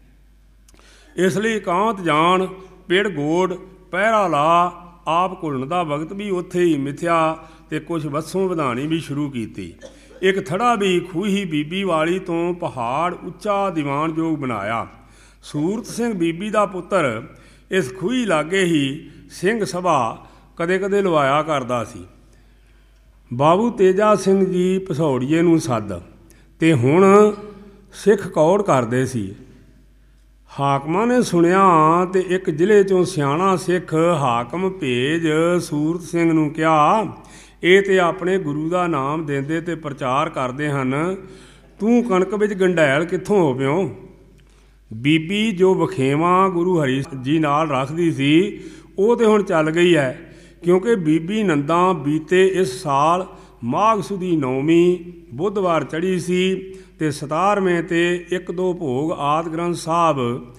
ਇਸ ਲਈ ਇਕਾਂਤ ਜਾਣ ਪੇੜ ਗੋੜ ਪਹਿਰਾ ਲਾ ਆਪ ਘੁਲਣ ਦਾ ਵਕਤ ਵੀ ਉੱਥੇ ਹੀ ਮਿਥਿਆ ਤੇ ਕੁਝ ਵੱਸੋਂ ਵਧਾਣੀ ਵੀ ਸ਼ੁਰੂ ਕੀਤੀ। ਇੱਕ ਥੜਾ ਵੀ ਖੂਹੀ ਬੀਬੀ ਵਾਲੀ ਤੋਂ ਪਹਾੜ ਉੱਚਾ ਦੀਵਾਨਯੋਗ ਬਣਾਇਆ। ਸੂਰਤ ਸਿੰਘ ਬੀਬੀ ਦਾ ਪੁੱਤਰ ਇਸ ਖੂਹੀ ਲਾਗੇ ਹੀ ਸਿੰਘ ਸਭਾ ਕਦੇ ਕਦੇ ਲਵਾਇਆ ਕਰਦਾ ਸੀ। ਬਾਬੂ ਤੇਜਾ ਸਿੰਘ ਜੀ ਪਸੌੜੀਏ ਨੂੰ ਸੱਦ ਤੇ ਹੁਣ ਸਿੱਖ ਕੌੜ ਕਰਦੇ ਸੀ। ਹਾਕਮਾਂ ਨੇ ਸੁਣਿਆ ਤੇ ਇੱਕ ਜ਼ਿਲ੍ਹੇ 'ਚੋਂ ਸਿਆਣਾ ਸਿੱਖ ਹਾਕਮ ਭੇਜ ਸੂਰਤ ਸਿੰਘ ਨੂੰ ਕਿਹਾ ਇਹ ਤੇ ਆਪਣੇ ਗੁਰੂ ਦਾ ਨਾਮ ਦਿੰਦੇ ਤੇ ਪ੍ਰਚਾਰ ਕਰਦੇ ਹਨ, ਤੂੰ ਕਣਕ ਵਿੱਚ ਗੰਡੈਲ ਕਿੱਥੋਂ ਹੋ ਪਿਓ? ਬੀਬੀ ਜੋ ਵਖੇਵਾਂ ਗੁਰੂ ਹਰੀ ਜੀ ਨਾਲ ਰੱਖਦੀ ਸੀ ਉਹ ਤੇ ਹੁਣ ਚੱਲ ਗਈ ਹੈ, ਕਿਉਂਕਿ ਬੀਬੀ ਨੰਦਾ ਬੀਤੇ ਇਸ ਸਾਲ ਮਾਘ ਸੁਦੀ 9ਵੀਂ ਬੁੱਧਵਾਰ ਚੜ੍ਹੀ ਸੀ ਤੇ 17ਵੇਂ ਤੇ 1-2 ਭੋਗ ਆਦਿ ਗ੍ਰੰਥ ਸਾਹਿਬ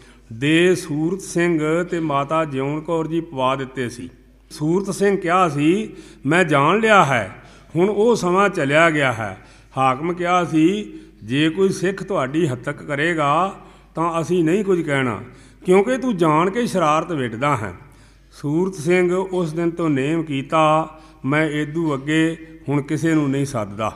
ਦੇ ਸੂਰਤ ਸਿੰਘ ਤੇ ਮਾਤਾ ਜਿਉਣ ਕੌਰ ਜੀ ਪਵਾ ਦਿੱਤੇ ਸੀ। ਸੂਰਤ ਸਿੰਘ ਕਿਹਾ ਸੀ, ਮੈਂ ਜਾਣ ਲਿਆ ਹੈ, ਹੁਣ ਉਹ ਸਮਾਂ ਚਲਿਆ ਗਿਆ ਹੈ। ਹਾਕਮ ਕਿਹਾ ਸੀ, ਜੇ ਕੋਈ ਸਿੱਖ ਤੁਹਾਡੀ ਹੱਤਕ ਕਰੇਗਾ ਤਾਂ ਅਸੀਂ ਨਹੀਂ ਕੁਝ ਕਹਿਣਾ, ਕਿਉਂਕਿ ਤੂੰ ਜਾਣ ਕੇ ਸ਼ਰਾਰਤ ਵਿੱਢਦਾ ਹੈ। ਸੂਰਤ ਸਿੰਘ ਉਸ ਦਿਨ ਤੋਂ ਨੇਮ ਕੀਤਾ, ਮੈਂ ਏਦੂ ਅੱਗੇ ਹੁਣ ਕਿਸੇ ਨੂੰ ਨਹੀਂ ਸੱਦਦਾ।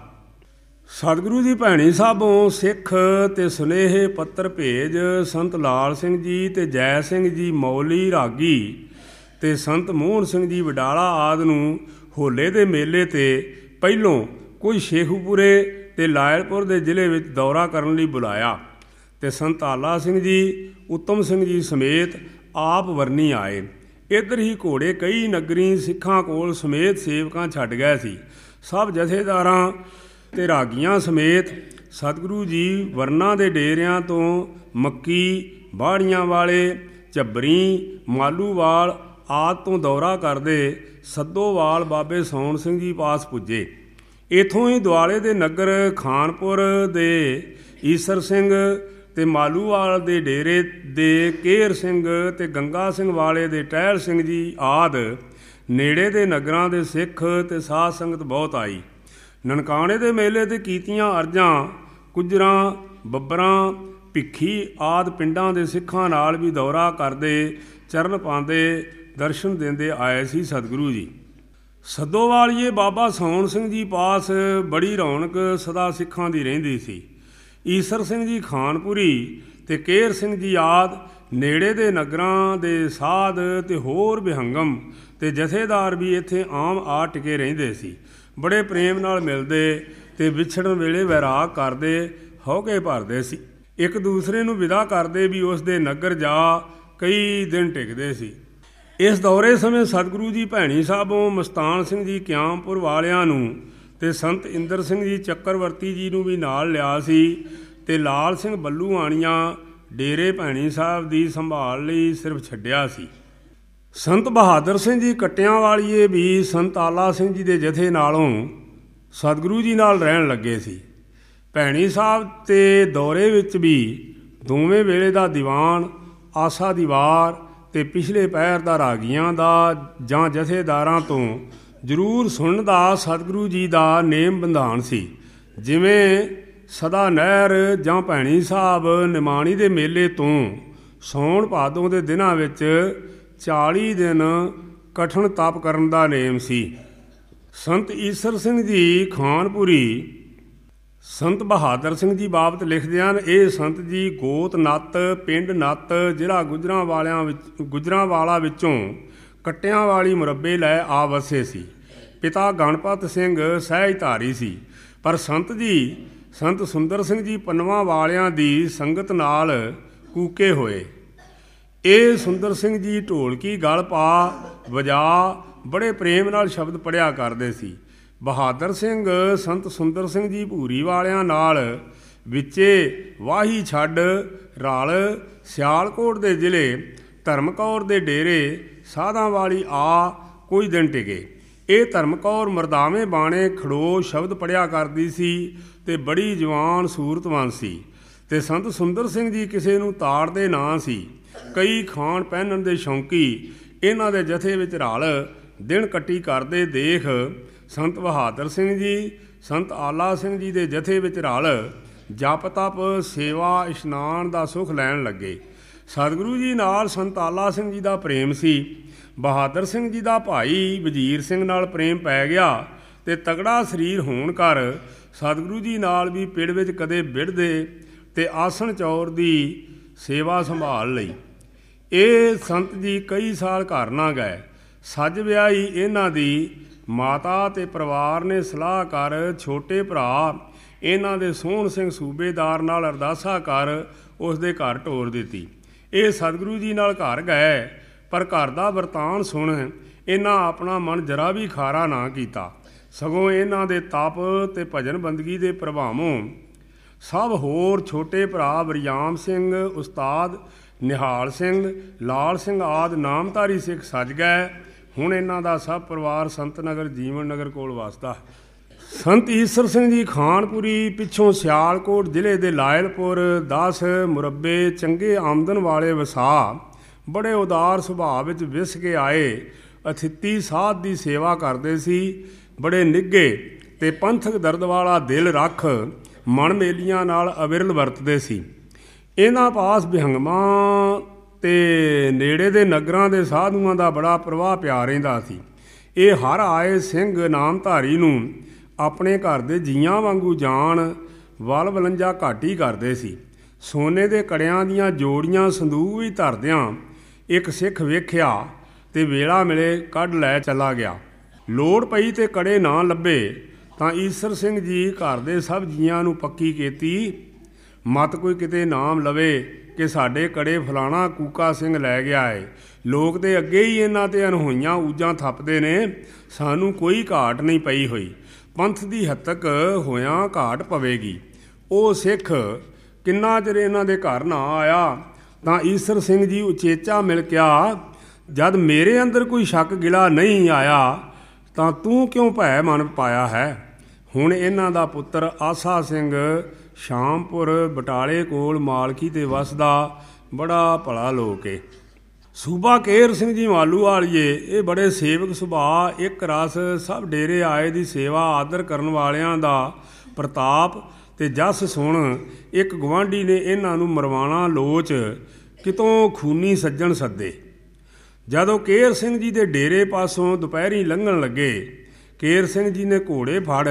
ਸਤਿਗੁਰੂ ਜੀ ਭੈਣੀ ਸਾਹਿਬੋਂ ਸਿੱਖ ਤੇ ਸੁਨੇਹੇ ਪੱਤਰ ਭੇਜ ਸੰਤ ਲਾਲ ਸਿੰਘ ਜੀ ਤੇ ਜੈ ਸਿੰਘ ਜੀ ਮੌਲੀ ਰਾਗੀ ਤੇ ਸੰਤ ਮੋਹਨ ਸਿੰਘ ਜੀ ਵਡਾਲਾ ਆਦਿ ਨੂੰ ਹੋਲੇ ਦੇ ਮੇਲੇ ਤੇ ਪਹਿਲੋਂ ਕੋਈ ਸ਼ੇਖੂਪੁਰੇ ਤੇ ਲਾਇਲਪੁਰ ਦੇ ਜ਼ਿਲ੍ਹੇ ਵਿੱਚ ਦੌਰਾ ਕਰਨ ਲਈ ਬੁਲਾਇਆ ਤੇ ਸੰਤ ਆਲਾ ਸਿੰਘ ਜੀ, ਉੱਤਮ ਸਿੰਘ ਜੀ ਸਮੇਤ ਆਪ ਵਰਨੀ ਆਏ। ਇੱਧਰ ਹੀ ਘੋੜੇ ਕਈ ਨਗਰੀ ਸਿੱਖਾਂ ਕੋਲ ਸਮੇਤ ਸੇਵਕਾਂ ਛੱਡ ਗਏ ਸੀ। ਸਭ ਜਥੇਦਾਰਾਂ ਤੇ ਰਾਗੀਆਂ ਸਮੇਤ ਸਤਿਗੁਰੂ ਜੀ ਵਰਨਾ ਦੇ ਡੇਰਿਆਂ ਤੋਂ ਮੱਕੀ, ਬਾੜੀਆਂ ਵਾਲੇ, ਝੱਬਰੀ, ਮਾਲੂਵਾਲ ਆਦਿ ਤੋਂ ਦੌਰਾ ਕਰਦੇ ਸੱਦੋਵਾਲ ਬਾਬੇ ਸੌਣ ਸਿੰਘ ਜੀ ਪਾਸ ਪੁੱਜੇ। ਇੱਥੋਂ ਹੀ ਦੁਆਲੇ ਦੇ ਨਗਰ ਖਾਨਪੁਰ ਦੇ ਈਸਰ ਸਿੰਘ ਤੇ ਮਾਲੂਵਾਲ ਦੇ ਡੇਰੇ ਦੇ ਕੇਰ ਸਿੰਘ ਤੇ ਗੰਗਾ ਸਿੰਘ ਵਾਲੇ ਦੇ ਟਹਿਲ ਸਿੰਘ ਜੀ ਆਦਿ ਨੇੜੇ ਦੇ ਨਗਰਾਂ ਦੇ ਸਿੱਖ ਤੇ ਸਾਧ ਸੰਗਤ ਬਹੁਤ ਆਈ। ਨਨਕਾਣੇ ਦੇ ਮੇਲੇ ਤੇ ਕੀਤੀਆਂ ਅਰਜ਼ਾਂ ਕੁੱਜਰਾਂ, ਬੱਬਰਾਂ, ਭਿੱਖੀ ਆਦਿ ਪਿੰਡਾਂ ਦੇ ਸਿੱਖਾਂ ਨਾਲ ਵੀ ਦੌਰਾ ਕਰਦੇ, ਚਰਨ ਪਾਉਂਦੇ, ਦਰਸ਼ਨ ਦਿੰਦੇ ਆਏ ਸੀ ਸਤਿਗੁਰੂ ਜੀ। ਸੱਦੋਵਾਲੀਏ ਬਾਬਾ ਸੌਣ ਸਿੰਘ ਜੀ ਪਾਸ ਬੜੀ ਰੌਣਕ ਸਦਾ ਸਿੱਖਾਂ ਦੀ ਰਹਿੰਦੀ ਸੀ। ਈਸਰ ਸਿੰਘ ਜੀ ਖਾਨਪੁਰੀ ਤੇ ਕੇਰ ਸਿੰਘ ਜੀ ਆਦਿ ਨੇੜੇ ਦੇ ਨਗਰਾਂ ਦੇ ਸਾਧ ਤੇ ਹੋਰ ਵਿਹੰਗਮ ਤੇ ਜਥੇਦਾਰ ਵੀ ਇੱਥੇ ਆਮ ਆ ਟਿਕੇ ਰਹਿੰਦੇ ਸੀ। ਬੜੇ ਪ੍ਰੇਮ ਨਾਲ ਮਿਲਦੇ ਤੇ ਵਿਛੜਨ ਵੇਲੇ ਵੈਰਾਗ ਕਰਦੇ, ਹਉਕੇ ਭਰਦੇ ਸੀ। ਇੱਕ ਦੂਸਰੇ ਨੂੰ ਵਿਦਾ ਕਰਦੇ ਵੀ ਉਸ ਦੇ ਨਗਰ ਜਾ ਕਈ ਦਿਨ ਟਿਕਦੇ ਸੀ। ਇਸ ਦੌਰੇ ਸਮੇਂ ਸਤਿਗੁਰੂ ਜੀ ਭੈਣੀ ਸਾਹਿਬੋਂ ਮਸਤਾਨ ਸਿੰਘ ਜੀ ਕਿਆਮਪੁਰ ਵਾਲਿਆਂ ਨੂੰ ਤੇ ਸੰਤ ਇੰਦਰ ਸਿੰਘ ਜੀ ਚੱਕਰਵਰਤੀ ਜੀ ਨੂੰ ਵੀ ਨਾਲ ਲਿਆ ਸੀ ਤੇ ਲਾਲ ਸਿੰਘ ਬੱਲੂਆਣੀਆਂ ਡੇਰੇ ਭੈਣੀ ਸਾਹਿਬ ਦੀ ਸੰਭਾਲ ਲਈ ਸਿਰਫ ਛੱਡਿਆ ਸੀ। ਸੰਤ ਬਹਾਦਰ ਸਿੰਘ ਜੀ ਕੱਟਿਆਂ ਵਾਲੀਏ ਵੀ ਸੰਤ ਆਲਾ ਸਿੰਘ ਜੀ ਦੇ ਜਥੇ ਨਾਲੋਂ ਸਤਿਗੁਰੂ ਜੀ ਨਾਲ ਰਹਿਣ ਲੱਗੇ ਸੀ। ਭੈਣੀ ਸਾਹਿਬ ਤੇ ਦੌਰੇ ਵਿੱਚ ਵੀ ਦੋਵੇਂ ਵੇਲੇ ਦਾ ਦੀਵਾਨ, ਆਸਾ ਦੀ ਵਾਰ ਤੇ ਪਿਛਲੇ ਪਹਿਰ ਦਾ ਰਾਗੀਆਂ ਦਾ ਜਾਂ ਜਥੇਦਾਰਾਂ ਤੋਂ ਜ਼ਰੂਰ ਸੁਣਨ ਦਾ ਸਤਿਗੁਰੂ ਜੀ ਦਾ ਨੇਮ ਬੰਧਾਨ ਸੀ। ਜਿਵੇਂ ਸਦਾ ਨਹਿਰ ਜਾਂ ਭੈਣੀ ਸਾਹਿਬ ਨਿਮਾਣੀ ਦੇ ਮੇਲੇ ਤੋਂ ਸੌਣ ਭਾਦੋਂ ਦੇ ਦਿਨਾਂ ਵਿੱਚ 40 ਦਿਨ ਕਠਨ ਤਪ ਕਰਨ ਦਾ ਨੇਮ ਸੀ। ਸੰਤ ਈਸਰ ਸਿੰਘ ਜੀ ਖਾਨਪੁਰੀ ਸੰਤ ਬਹਾਦਰ ਸਿੰਘ ਜੀ ਬਾਬਤ ਲਿਖਦੇ ਹਨ, ਇਹ ਸੰਤ ਜੀ ਗੋਤ ਨੱਤ ਪਿੰਡ ਨੱਤ ਜ਼ਿਲ੍ਹਾ ਗੁਜਰਾਂਵਾਲਾ ਵਿੱਚੋਂ ਕੱਟਿਆਂ ਵਾਲੀ ਮੁਰੱਬੇ ਲੈ ਆ ਵਸੇ ਸੀ। ਪਿਤਾ ਗਣਪਤ ਸਿੰਘ ਸਹਿਜਧਾਰੀ ਸੀ, ਪਰ ਸੰਤ ਜੀ ਸੰਤ ਸੁੰਦਰ ਸਿੰਘ ਜੀ ਪੰਨਵਾਂ ਵਾਲਿਆਂ ਦੀ ਸੰਗਤ ਨਾਲ ਕੂਕੇ ਹੋਏ। ਇਹ ਸੁੰਦਰ ਸਿੰਘ ਜੀ ਢੋਲਕੀ ਗਲ ਪਾ ਵਜਾ ਬੜੇ ਪ੍ਰੇਮ ਨਾਲ ਸ਼ਬਦ ਪੜ੍ਹਿਆ ਕਰਦੇ ਸੀ। ਬਹਾਦਰ ਸਿੰਘ ਸੰਤ ਸੁੰਦਰ ਸਿੰਘ ਜੀ ਭੂਰੀ ਵਾਲਿਆਂ ਨਾਲ ਵਿੱਚੇ ਵਾਹੀ ਛੱਡ ਰਲ ਸਿਆਲਕੋਟ ਦੇ ਜ਼ਿਲ੍ਹੇ ਧਰਮਕੌਰ ਦੇ ਡੇਰੇ ਸਾਧਾਂ ਵਾਲੀ ਆ ਕੁਝ ਦਿਨ ਟਿਕੇ। ਇਹ ਧਰਮਕੌਰ ਮਰਦਾਵੇਂ ਬਾਣੇ ਖੜੋ ਸ਼ਬਦ ਪੜ੍ਹਿਆ ਕਰਦੀ ਸੀ ਤੇ ਬੜੀ ਜਵਾਨ ਸੂਰਤਵੰਤ ਸੀ। ਤੇ ਸੰਤ ਸੁੰਦਰ ਸਿੰਘ ਜੀ ਕਿਸੇ ਨੂੰ ਤਾੜਦੇ ਨਾ ਸੀ। ਕਈ ਖਾਣ ਪਹਿਨਣ ਦੇ ਸ਼ੌਂਕੀ ਇਹਨਾਂ ਦੇ ਜਥੇ ਵਿੱਚ ਰਲ ਦਿਨ ਕੱਟੀ ਕਰਦੇ ਦੇਖ ਸੰਤ ਬਹਾਦਰ ਸਿੰਘ ਜੀ ਸੰਤ ਆਲਾ ਸਿੰਘ ਜੀ ਦੇ ਜਥੇ ਵਿੱਚ ਰਲ ਜਪ ਤਪ ਸੇਵਾ ਇਸ਼ਨਾਨ ਦਾ ਸੁਖ ਲੈਣ ਲੱਗੇ। ਸਤਿਗੁਰੂ ਜੀ ਨਾਲ ਸੰਤ ਆਲਾ ਸਿੰਘ ਜੀ ਦਾ ਪ੍ਰੇਮ ਸੀ। ਬਹਾਦਰ ਸਿੰਘ ਜੀ ਦਾ ਭਾਈ ਵਜ਼ੀਰ ਸਿੰਘ ਨਾਲ ਪ੍ਰੇਮ ਪੈ ਗਿਆ ਤੇ ਤਗੜਾ ਸਰੀਰ ਹੋਣ ਕਰ ਸਤਿਗੁਰੂ ਜੀ ਨਾਲ ਵੀ ਪਿੜ ਵਿੱਚ ਕਦੇ ਬਿੜਦੇ ਤੇ ਆਸਣ ਚੌਰ ਦੀ ਸੇਵਾ ਸੰਭਾਲ ਲਈ। ਇਹ ਸੰਤ ਜੀ ਕਈ ਸਾਲ ਘਰ ਨਾ ਗਏ। ਸੱਜ ਵਿਆਹੀ ਇਹਨਾਂ ਦੀ ਮਾਤਾ ਤੇ ਪਰਿਵਾਰ ਨੇ ਸਲਾਹ ਕਰ ਛੋਟੇ ਭਰਾ ਇਹਨਾਂ ਦੇ ਸੋਹਣ ਸਿੰਘ ਸੂਬੇਦਾਰ ਨਾਲ ਅਰਦਾਸਾ ਕਰ ਉਸ ਦੇ ਘਰ ਢੋਰ ਦਿੱਤੀ। ਇਹ ਸਤਿਗੁਰੂ ਜੀ ਨਾਲ ਘਰ ਗਏ, ਪਰ ਘਰ ਦਾ ਵਰਤਾਨ ਸੁਣ ਇਹਨਾਂ ਆਪਣਾ ਮਨ ਜਰਾ ਵੀ ਖਾਰਾ ਨਾ ਕੀਤਾ, ਸਗੋਂ ਇਹਨਾਂ ਦੇ ਤਪ ਤੇ ਭਜਨ ਬੰਦਗੀ ਦੇ ਪ੍ਰਭਾਵੋਂ ਸਭ ਹੋਰ ਛੋਟੇ ਭਰਾ ਵਰਿਆਮ ਸਿੰਘ, ਉਸਤਾਦ ਨਿਹਾਲ ਸਿੰਘ, ਲਾਲ ਸਿੰਘ ਆਦਿ ਨਾਮਧਾਰੀ ਸਿੱਖ ਸੱਜ ਗਏ। ਹੁਣ ਇਹਨਾਂ ਦਾ ਸਭ ਪਰਿਵਾਰ ਸੰਤ ਨਗਰ ਜੀਵਨ ਨਗਰ ਕੋਲ ਵਸਦਾ ਹੈ। ਸੰਤ ਈਸਰ ਸਿੰਘ ਜੀ ਖਾਨਪੁਰੀ ਪਿੱਛੋਂ ਸਿਆਲਕੋਟ ਜ਼ਿਲ੍ਹੇ ਦੇ ਲਾਇਲਪੁਰ 10 ਮੁਰੱਬੇ ਚੰਗੇ ਆਮਦਨ ਵਾਲੇ ਵਸਾ ਬੜੇ ਉਦਾਰ ਸੁਭਾਅ ਵਿੱਚ ਵਿਸ ਕੇ ਆਏ ਅਥਿਤੀ ਸਾਧ ਦੀ ਸੇਵਾ ਕਰਦੇ ਸੀ। ਬੜੇ ਨਿੱਘੇ ਤੇ ਪੰਥਕ ਦਰਦ ਵਾਲਾ ਦਿਲ ਰੱਖ ਮਨ ਮੇਲੀਆਂ ਨਾਲ ਅਵਿਰਲ ਵਰਤਦੇ ਸੀ। ਇਹਨਾਂ ਪਾਸ ਬਿਹੰਗਮਾਂ ਤੇ ਨੇੜੇ ਦੇ ਨਗਰਾਂ ਦੇ ਸਾਧੂਆਂ ਦਾ ਬੜਾ ਪ੍ਰਵਾਹ ਪਿਆ ਰਹਿੰਦਾ ਸੀ। ਇਹ ਹਰ ਆਏ ਸਿੰਘ ਨਾਮਧਾਰੀ ਨੂੰ ਆਪਣੇ ਘਰ ਦੇ ਜੀਆਂ ਵਾਂਗੂ ਜਾਣ ਵੱਲ ਵਲੰਜਾ ਘੱਟ ਹੀ ਕਰਦੇ ਸੀ। ਸੋਨੇ ਦੇ ਕੜਿਆਂ ਦੀਆਂ ਜੋੜੀਆਂ ਸੰਦੂਕ ਵੀ ਧਰਦਿਆਂ ਇੱਕ ਸਿੱਖ ਵੇਖਿਆ ਤੇ ਵੇਲਾ ਮਿਲੇ ਕੱਢ ਲੈ ਚਲਾ ਗਿਆ। ਲੋੜ ਪਈ ਤੇ ਕੜੇ ਨਾ ਲੱਭੇ ਤਾਂ ਈਸਰ ਸਿੰਘ ਜੀ ਘਰ ਦੇ ਸਭ ਜੀਆਂ ਨੂੰ ਪੱਕੀ ਕੀਤੀ, ਮਤ ਕੋਈ ਕਿਤੇ ਨਾਮ ਲਵੇ ਕਿ ਸਾਡੇ ਕੜੇ ਫਲਾਣਾ ਕੂਕਾ ਸਿੰਘ ਲੈ ਗਿਆ ਏ। ਲੋਕ ਤੇ ਅੱਗੇ ਹੀ ਇਹਨਾਂ ਤੇ ਅਨਹੋਈਆਂ ਊਜਾਂ ਥੱਪਦੇ ਨੇ, ਸਾਨੂੰ ਕੋਈ ਘਾਟ ਨਹੀਂ ਪਈ ਹੋਈ। ਪੰਥ ਦੀ ਹੱਤਕ ਹੋਇਆਂ ਘਾਟ ਪਵੇਗੀ। ਉਹ ਸਿੱਖ ਕਿੰਨਾ ਚਿਰ ਇਹਨਾਂ ਦੇ ਘਰ ਨਾ ਆਇਆ ਤਾਂ ਈਸਰ ਸਿੰਘ ਜੀ ਉਚੇਚਾ ਮਿਲ ਕਿਹਾ, ਜਦ ਮੇਰੇ ਅੰਦਰ ਕੋਈ ਸ਼ੱਕ ਗਿਲਾ ਨਹੀਂ ਆਇਆ ਤਾਂ ਤੂੰ ਕਿਉਂ ਭੈ ਮਨ ਪਾਇਆ ਹੈ। ਹੁਣ ਇਹਨਾਂ ਦਾ ਪੁੱਤਰ ਆਸਾ ਸਿੰਘ ਸ਼ਾਮਪੁਰ ਬਟਾਲੇ ਕੋਲ ਮਾਲਕੀ ਤੇ ਵਸਦਾ ਬੜਾ ਭਲਾ ਲੋਕ ਏ। ਸੂਬਾ ਕੇਰ ਸਿੰਘ ਜੀ ਮਾਲੂ ਵਾਲੀਏ ਇਹ ਬੜੇ ਸੇਵਕ ਸੁਭਾਅ, ਇੱਕ ਰਸ, ਸਭ ਡੇਰੇ ਆਏ ਦੀ ਸੇਵਾ ਆਦਰ ਕਰਨ ਵਾਲਿਆਂ ਦਾ ਪ੍ਰਤਾਪ ਤੇ ਜਸ ਸੁਣ ਇੱਕ ਗੁਆਂਢੀ ਨੇ ਇਹਨਾਂ ਨੂੰ ਮਰਵਾਣਾ ਲੋਚ ਕਿਤੋਂ ਖੂਨੀ ਸੱਜਣ ਸੱਦੇ। ਜਦੋਂ ਕੇਰ ਸਿੰਘ ਜੀ ਦੇ ਡੇਰੇ ਪਾਸੋਂ ਦੁਪਹਿਰੀ ਲੰਘਣ ਲੱਗੇ, ਕੇਰ ਸਿੰਘ ਜੀ ਨੇ ਘੋੜੇ ਫੜ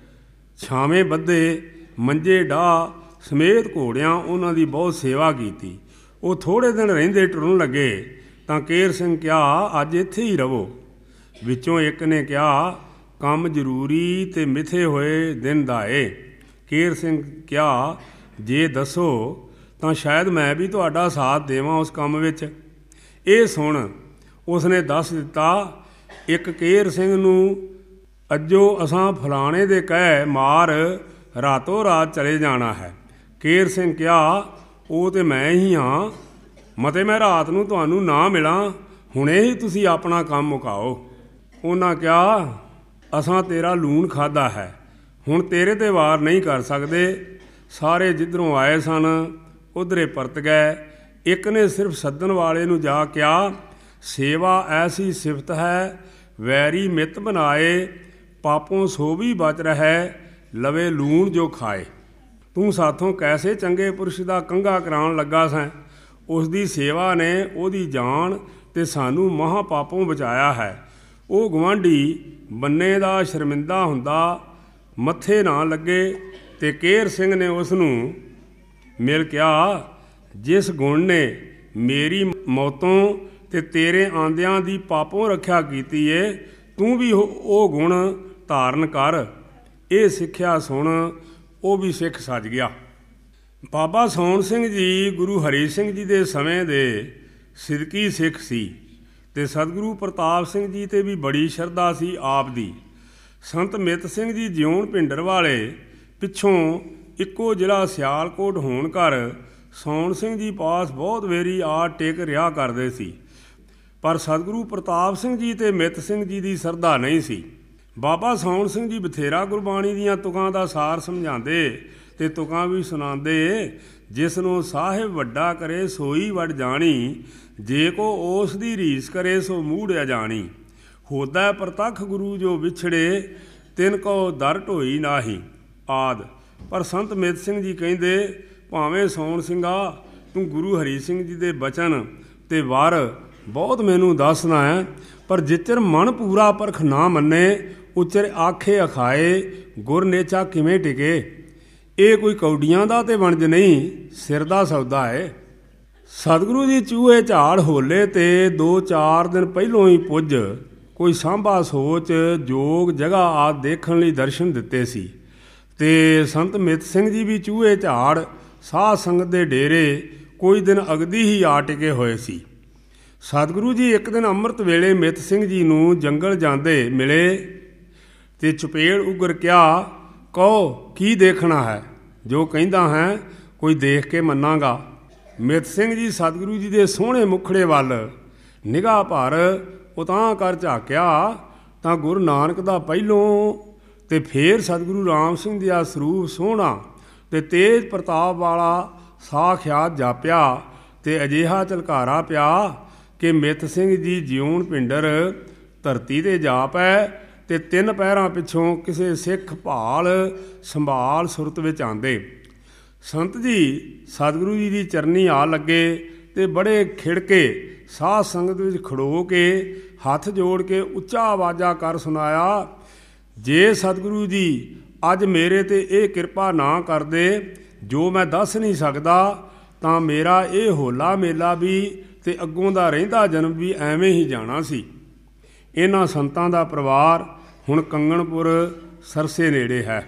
ਛਾਵੇਂ ਬੱਧੇ, ਮੰਜੇ ਡਾਹ ਸਮੇਤ ਘੋੜਿਆਂ ਉਹਨਾਂ ਦੀ ਬਹੁਤ ਸੇਵਾ ਕੀਤੀ। ਉਹ ਥੋੜ੍ਹੇ ਦਿਨ ਰਹਿੰਦੇ ਟੁਰਨ ਲੱਗੇ ਤਾਂ ਕੇਰ ਸਿੰਘ ਕਿਹਾ, ਅੱਜ ਇੱਥੇ ਹੀ ਰਵੋ। ਵਿੱਚੋਂ ਇੱਕ ਨੇ ਕਿਹਾ, ਕੰਮ ਜ਼ਰੂਰੀ ਤੇ ਮਿਥੇ ਹੋਏ ਦਿਨ ਦਾ ਏ। ਕੇਰ ਸਿੰਘ ਕਿਹਾ, ਜੇ ਦੱਸੋ ਤਾਂ ਸ਼ਾਇਦ ਮੈਂ ਵੀ ਤੁਹਾਡਾ ਸਾਥ ਦੇਵਾਂ ਉਸ ਕੰਮ ਵਿੱਚ। ਇਹ ਸੁਣ ਉਸਨੇ ਦੱਸ ਦਿੱਤਾ, ਇੱਕ ਕੇਰ ਸਿੰਘ ਨੂੰ ਅੱਜੋ ਅਸਾਂ ਫਲਾਣੇ ਦੇ ਕਹਿ ਮਾਰ ਰਾਤੋਂ ਰਾਤ ਚਲੇ ਜਾਣਾ ਹੈ। ਕੇਰ ਸਿੰਘ ਕਿਹਾ, ਉਹ ਤੇ ਮੈਂ ਹੀ ਹਾਂ, ਮਤੇ ਮੈਂ ਰਾਤ ਨੂੰ ਤੁਹਾਨੂੰ ਨਾ ਮਿਲਾਂ, ਹੁਣੇ ਹੀ ਤੁਸੀਂ ਆਪਣਾ ਕੰਮ ਮੁਕਾਓ। ਉਹਨਾਂ ਕਿਹਾ, ਅਸਾਂ ਤੇਰਾ ਲੂਣ ਖਾਧਾ ਹੈ, ਹੁਣ ਤੇਰੇ ਤੇ ਵਾਰ ਨਹੀਂ ਕਰ ਸਕਦੇ। ਸਾਰੇ ਜਿੱਧਰੋਂ ਆਏ ਸਨ ਉਧਰੇ ਪਰਤ ਗਏ। ਇੱਕ ਨੇ ਸਿਰਫ ਸੱਦਣ ਵਾਲੇ ਨੂੰ ਜਾ ਕਿਹਾ, ਸੇਵਾ ਐਸੀ ਸਿਫਤ ਹੈ ਵੈਰੀ ਮਿੱਤ ਬਣਾਏ, ਪਾਪੋਂ ਸੋ ਵੀ ਬਚ ਰਹਿ ਲਵੇ ਲੂਣ ਜੋ ਖਾਏ। ਤੂੰ ਸਾਥੋਂ ਕੈਸੇ ਚੰਗੇ ਪੁਰਸ਼ ਦਾ ਕੰਘਾ ਕਰਾਉਣ ਲੱਗਾ ਸੈਂ। ਉਸ ਦੀ ਸੇਵਾ ਨੇ ਉਹਦੀ ਜਾਨ ਤੇ ਸਾਨੂੰ ਮਹਾਂ ਪਾਪੋਂ ਬਚਾਇਆ ਹੈ। ਉਹ ਗੁਆਂਢੀ ਬੰਨੇ ਦਾ ਸ਼ਰਮਿੰਦਾ ਹੁੰਦਾ ਮੱਥੇ ਨਾ ਲੱਗੇ ਤੇ ਕੇਰ ਸਿੰਘ ਨੇ ਉਸ ਨੂੰ ਮਿਲ ਕਿਹਾ, ਜਿਸ ਗੁਣ ਨੇ ਮੇਰੀ ਮੌਤੋਂ ਤੇ ਤੇਰੇ ਆਂਦਿਆਂ ਦੀ ਪਾਪੋਂ ਰੱਖਿਆ ਕੀਤੀ ਏ, ਤੂੰ ਵੀ ਉਹ ਗੁਣ ਧਾਰਨ ਕਰ। ਇਹ ਸਿੱਖਿਆ ਸੁਣ ਉਹ ਵੀ ਸਿੱਖ ਸੱਜ ਗਿਆ। ਬਾਬਾ ਸੋਹਣ ਸਿੰਘ ਜੀ ਗੁਰੂ ਹਰੀ ਸਿੰਘ ਜੀ ਦੇ ਸਮੇਂ ਦੇ ਸਿਦਕੀ ਸਿੱਖ ਸੀ ਤੇ ਸਤਿਗੁਰੂ ਪ੍ਰਤਾਪ ਸਿੰਘ ਜੀ ਤੇ ਵੀ ਬੜੀ ਸ਼ਰਧਾ ਸੀ ਆਪ ਦੀ। ਸੰਤ ਮਿੱਤ ਸਿੰਘ ਜੀ ਜਿਉਣ ਭਿੰਡਰ ਵਾਲੇ ਪਿੱਛੋਂ ਇੱਕੋ ਜ਼ਿਲ੍ਹਾ ਸਿਆਲਕੋਟ ਹੋਣ ਕਰ ਸੋਹਣ ਸਿੰਘ ਜੀ ਪਾਸ ਬਹੁਤ ਵੇਰੀ ਆ ਟਿਕ ਰਿਹਾ ਕਰਦੇ ਸੀ, ਪਰ ਸਤਿਗੁਰੂ ਪ੍ਰਤਾਪ ਸਿੰਘ ਜੀ ਤੇ ਮਿੱਤ ਸਿੰਘ ਜੀ ਦੀ ਸ਼ਰਧਾ ਨਹੀਂ ਸੀ। ਬਾਬਾ ਸੋਹਣ ਸਿੰਘ ਜੀ ਬਥੇਰਾ ਗੁਰਬਾਣੀ ਦੀਆਂ ਤੁਕਾਂ ਦਾ ਸਾਰ ਸਮਝਾਉਂਦੇ ਤੇ ਤੁਕਾਂ ਵੀ ਸੁਣਾਉਂਦੇ, ਜਿਸ ਨੂੰ ਸਾਹਿਬ ਵੱਡਾ ਕਰੇ ਸੋਈ ਵਡ ਜਾਣੀ, ਜੇ ਕੋ ਉਸ ਦੀ ਰੀਸ ਕਰੇ ਸੋ ਮੂੜਿਆ ਜਾਣੀ। ਹੋਦਾ ਪ੍ਰਤੱਖ ਗੁਰੂ ਜੋ ਵਿਛੜੇ, ਤਿਨ ਕੋ ਦਰ ਢੋਈ ਨਾਹੀ ਆਦ। ਪਰ ਸੰਤ ਮਿੱਤ ਸਿੰਘ ਜੀ ਕਹਿੰਦੇ, ਭਾਵੇਂ ਸੋਹਣ ਸਿੰਘਾ ਤੂੰ ਗੁਰੂ ਹਰੀ ਸਿੰਘ ਜੀ ਦੇ ਬਚਨ ਤੇ ਵਰ ਬਹੁਤ ਮੈਨੂੰ ਦੱਸਣਾ ਹੈ, ਪਰ ਜਿਚਰ ਮਨ ਪੂਰਾ ਪਰਖ ਨਾ ਮੰਨੇ, ਉਚਰ ਆਖੇ ਅਖਾਏ ਗੁਰ ਨੇਚਾ ਕਿਵੇਂ ਟਿਕੇ। ਇਹ ਕੋਈ ਕੌਡੀਆਂ ਦਾ ਤੇ ਵਣਜ ਨਹੀਂ, ਸਿਰ ਦਾ ਸੌਦਾ ਹੈ। ਸਤਿਗੁਰੂ ਜੀ ਚੂਹੇ ਝਾੜ ਹੋਲੇ ਤੇ 2-4 ਦਿਨ ਪਹਿਲੋਂ ਹੀ ਪੁੱਜ ਕੋਈ ਸਾਂਭਾ ਸੋਚ ਜੋਗ ਜਗ੍ਹਾ ਆਦਿ ਦੇਖਣ ਲਈ ਦਰਸ਼ਨ ਦਿੱਤੇ ਸੀ। ਤੇ ਸੰਤ ਮਿੱਤ ਸਿੰਘ ਜੀ ਵੀ ਚੂਹੇ ਝਾੜ ਸਾਧ ਸੰਗਤ ਦੇ ਡੇਰੇ ਕੋਈ ਦਿਨ ਅਗਦੀ ਹੀ ਆ ਟਿਕੇ ਹੋਏ ਸੀ। ਸਤਿਗੁਰੂ ਜੀ ਇੱਕ ਦਿਨ ਅੰਮ੍ਰਿਤ ਵੇਲੇ ਮਿੱਤ ਸਿੰਘ ਜੀ ਨੂੰ ਜੰਗਲ ਜਾਂਦੇ ਮਿਲੇ ਤੇ ਚਪੇੜ ਉਗਰ ਕਿਹਾ, ਕਹੋ ਕੀ ਦੇਖਣਾ ਹੈ। ਜੋ ਕਹਿੰਦਾ ਹੈ ਕੋਈ ਦੇਖ ਕੇ ਮੰਨਾਂਗਾ। ਮਿੱਤ ਸਿੰਘ ਜੀ ਸਤਿਗੁਰੂ ਜੀ ਦੇ ਸੋਹਣੇ ਮੁਖੜੇ ਵੱਲ ਨਿਗਾਹ ਭਰ ਉਤਾਂਹ ਕਰ ਝਾਕਿਆ ਤਾਂ ਗੁਰੂ ਨਾਨਕ ਦਾ ਪਹਿਲੋਂ ਤੇ ਫੇਰ ਸਤਿਗੁਰੂ ਰਾਮ ਸਿੰਘ ਦਾ ਸਰੂਪ ਸੋਹਣਾ ਤੇ ਤੇਜ ਪ੍ਰਤਾਪ ਵਾਲਾ ਸਾਖਿਆਤ ਜਾਪਿਆ ਤੇ ਅਜਿਹਾ ਝਲਕਾਰਾ ਪਿਆ ਕਿ ਮਿੱਤ ਸਿੰਘ ਜੀ ਜਿਉਣ ਪਿੰਡਰ ਧਰਤੀ ਤੇ ਜਾ ਪਏ ਤੇ 3 ਪਹਿਰਾਂ ਪਿੱਛੋਂ ਕਿਸੇ ਸਿੱਖ ਭਾਲ ਸੰਭਾਲ ਸੁਰਤ ਵਿੱਚ ਆਂਦੇ। ਸੰਤ ਜੀ ਸਤਿਗੁਰੂ ਜੀ ਦੀ ਚਰਨੀ ਆ ਲੱਗੇ ਤੇ ਬੜੇ ਖਿੜਕੇ ਸਾਧ ਸੰਗਤ ਵਿੱਚ ਖੜੋ ਕੇ ਹੱਥ ਜੋੜ ਕੇ ਉੱਚਾ ਆਵਾਜ਼ਾਂ ਕਰ ਸੁਣਾਇਆ, ਜੇ ਸਤਿਗੁਰੂ ਜੀ ਅੱਜ ਮੇਰੇ ਤੇ ਇਹ ਕਿਰਪਾ ਨਾ ਕਰਦੇ ਜੋ ਮੈਂ ਦੱਸ ਨਹੀਂ ਸਕਦਾ ਤਾਂ ਮੇਰਾ ਇਹ ਹੋਲਾ ਮੇਲਾ ਵੀ ਤੇ ਅੱਗੋਂ ਦਾ ਰਹਿੰਦਾ ਜਨਮ ਵੀ ਐਵੇਂ ਹੀ ਜਾਣਾ ਸੀ। ਇਹਨਾਂ ਸੰਤਾਂ ਦਾ ਪਰਿਵਾਰ ਹੁਣ ਕੰਗਣਪੁਰ ਸਰਸੇ ਨੇੜੇ ਹੈ।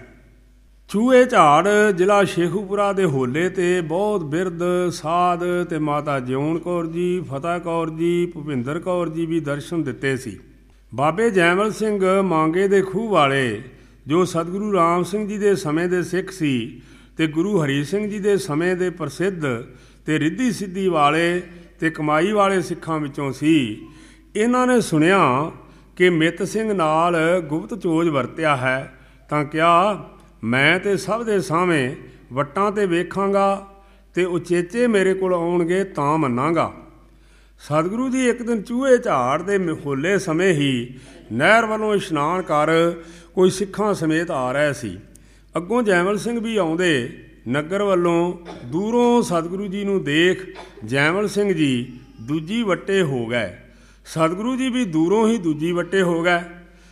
ਚੂਹੇ ਝਾੜ ਜ਼ਿਲ੍ਹਾ ਸ਼ੇਖੂਪੁਰਾ ਦੇ ਹੋਲੇ ਤੇ ਬਹੁਤ ਬਿਰਧ ਸਾਧ ਤੇ ਮਾਤਾ ਜਿਉਣ ਕੌਰ ਜੀ, ਫਤਿਹ ਕੌਰ ਜੀ, ਭੁਪਿੰਦਰ ਕੌਰ ਜੀ ਵੀ ਦਰਸ਼ਨ ਦਿੱਤੇ ਸੀ। ਬਾਬੇ ਜੈਮਲ ਸਿੰਘ ਮਾਂਗੇ ਦੇ ਖੂਹ ਵਾਲੇ ਜੋ ਸਤਿਗੁਰੂ ਰਾਮ ਸਿੰਘ ਜੀ ਦੇ ਸਮੇਂ ਦੇ ਸਿੱਖ ਸੀ ਤੇ ਗੁਰੂ ਹਰੀ ਸਿੰਘ ਜੀ ਦੇ ਸਮੇਂ ਦੇ ਪ੍ਰਸਿੱਧ ਤੇ ਰਿੱਧੀ ਸਿੱਧੀ ਵਾਲੇ ਤੇ ਕਮਾਈ ਵਾਲੇ ਸਿੱਖਾਂ ਵਿੱਚੋਂ ਸੀ। ਇਹਨਾਂ ਨੇ ਸੁਣਿਆ ਕਿ ਮਿੱਤ ਸਿੰਘ ਨਾਲ ਗੁਪਤ ਚੋਜ ਵਰਤਿਆ ਹੈ ਤਾਂ ਕਿਹਾ, ਮੈਂ ਤੇ ਸਭ ਦੇ ਸਾਹਮਣੇ ਵੱਟਾਂ ਤੇ ਵੇਖਾਂਗਾ ਤੇ ਉਚੇਚੇ ਮੇਰੇ ਕੋਲ ਆਉਣਗੇ ਤਾਂ ਮੰਨਾਂਗਾ। ਸਤਿਗੁਰੂ ਜੀ ਇੱਕ ਦਿਨ ਚੂਹੇ ਝਾੜ ਦੇ ਹੋਲੇ ਸਮੇਂ ਹੀ ਨਹਿਰ ਵੱਲੋਂ ਇਸ਼ਨਾਨ ਕਰ ਕੋਈ ਸਿੱਖਾਂ ਸਮੇਤ ਆ ਰਹੇ ਸੀ। ਅੱਗੋਂ ਜੈਮਲ ਸਿੰਘ ਵੀ ਆਉਂਦੇ ਨਗਰ ਵੱਲੋਂ। ਦੂਰੋਂ ਸਤਿਗੁਰੂ ਜੀ ਨੂੰ ਦੇਖ ਜੈਮਲ ਸਿੰਘ ਜੀ ਦੂਜੀ ਵੱਟੇ ਹੋ ਗਏ। ਸਤਿਗੁਰੂ ਜੀ ਵੀ ਦੂਰੋਂ ਹੀ ਦੂਜੀ ਵੱਟੇ ਹੋ ਗਏ।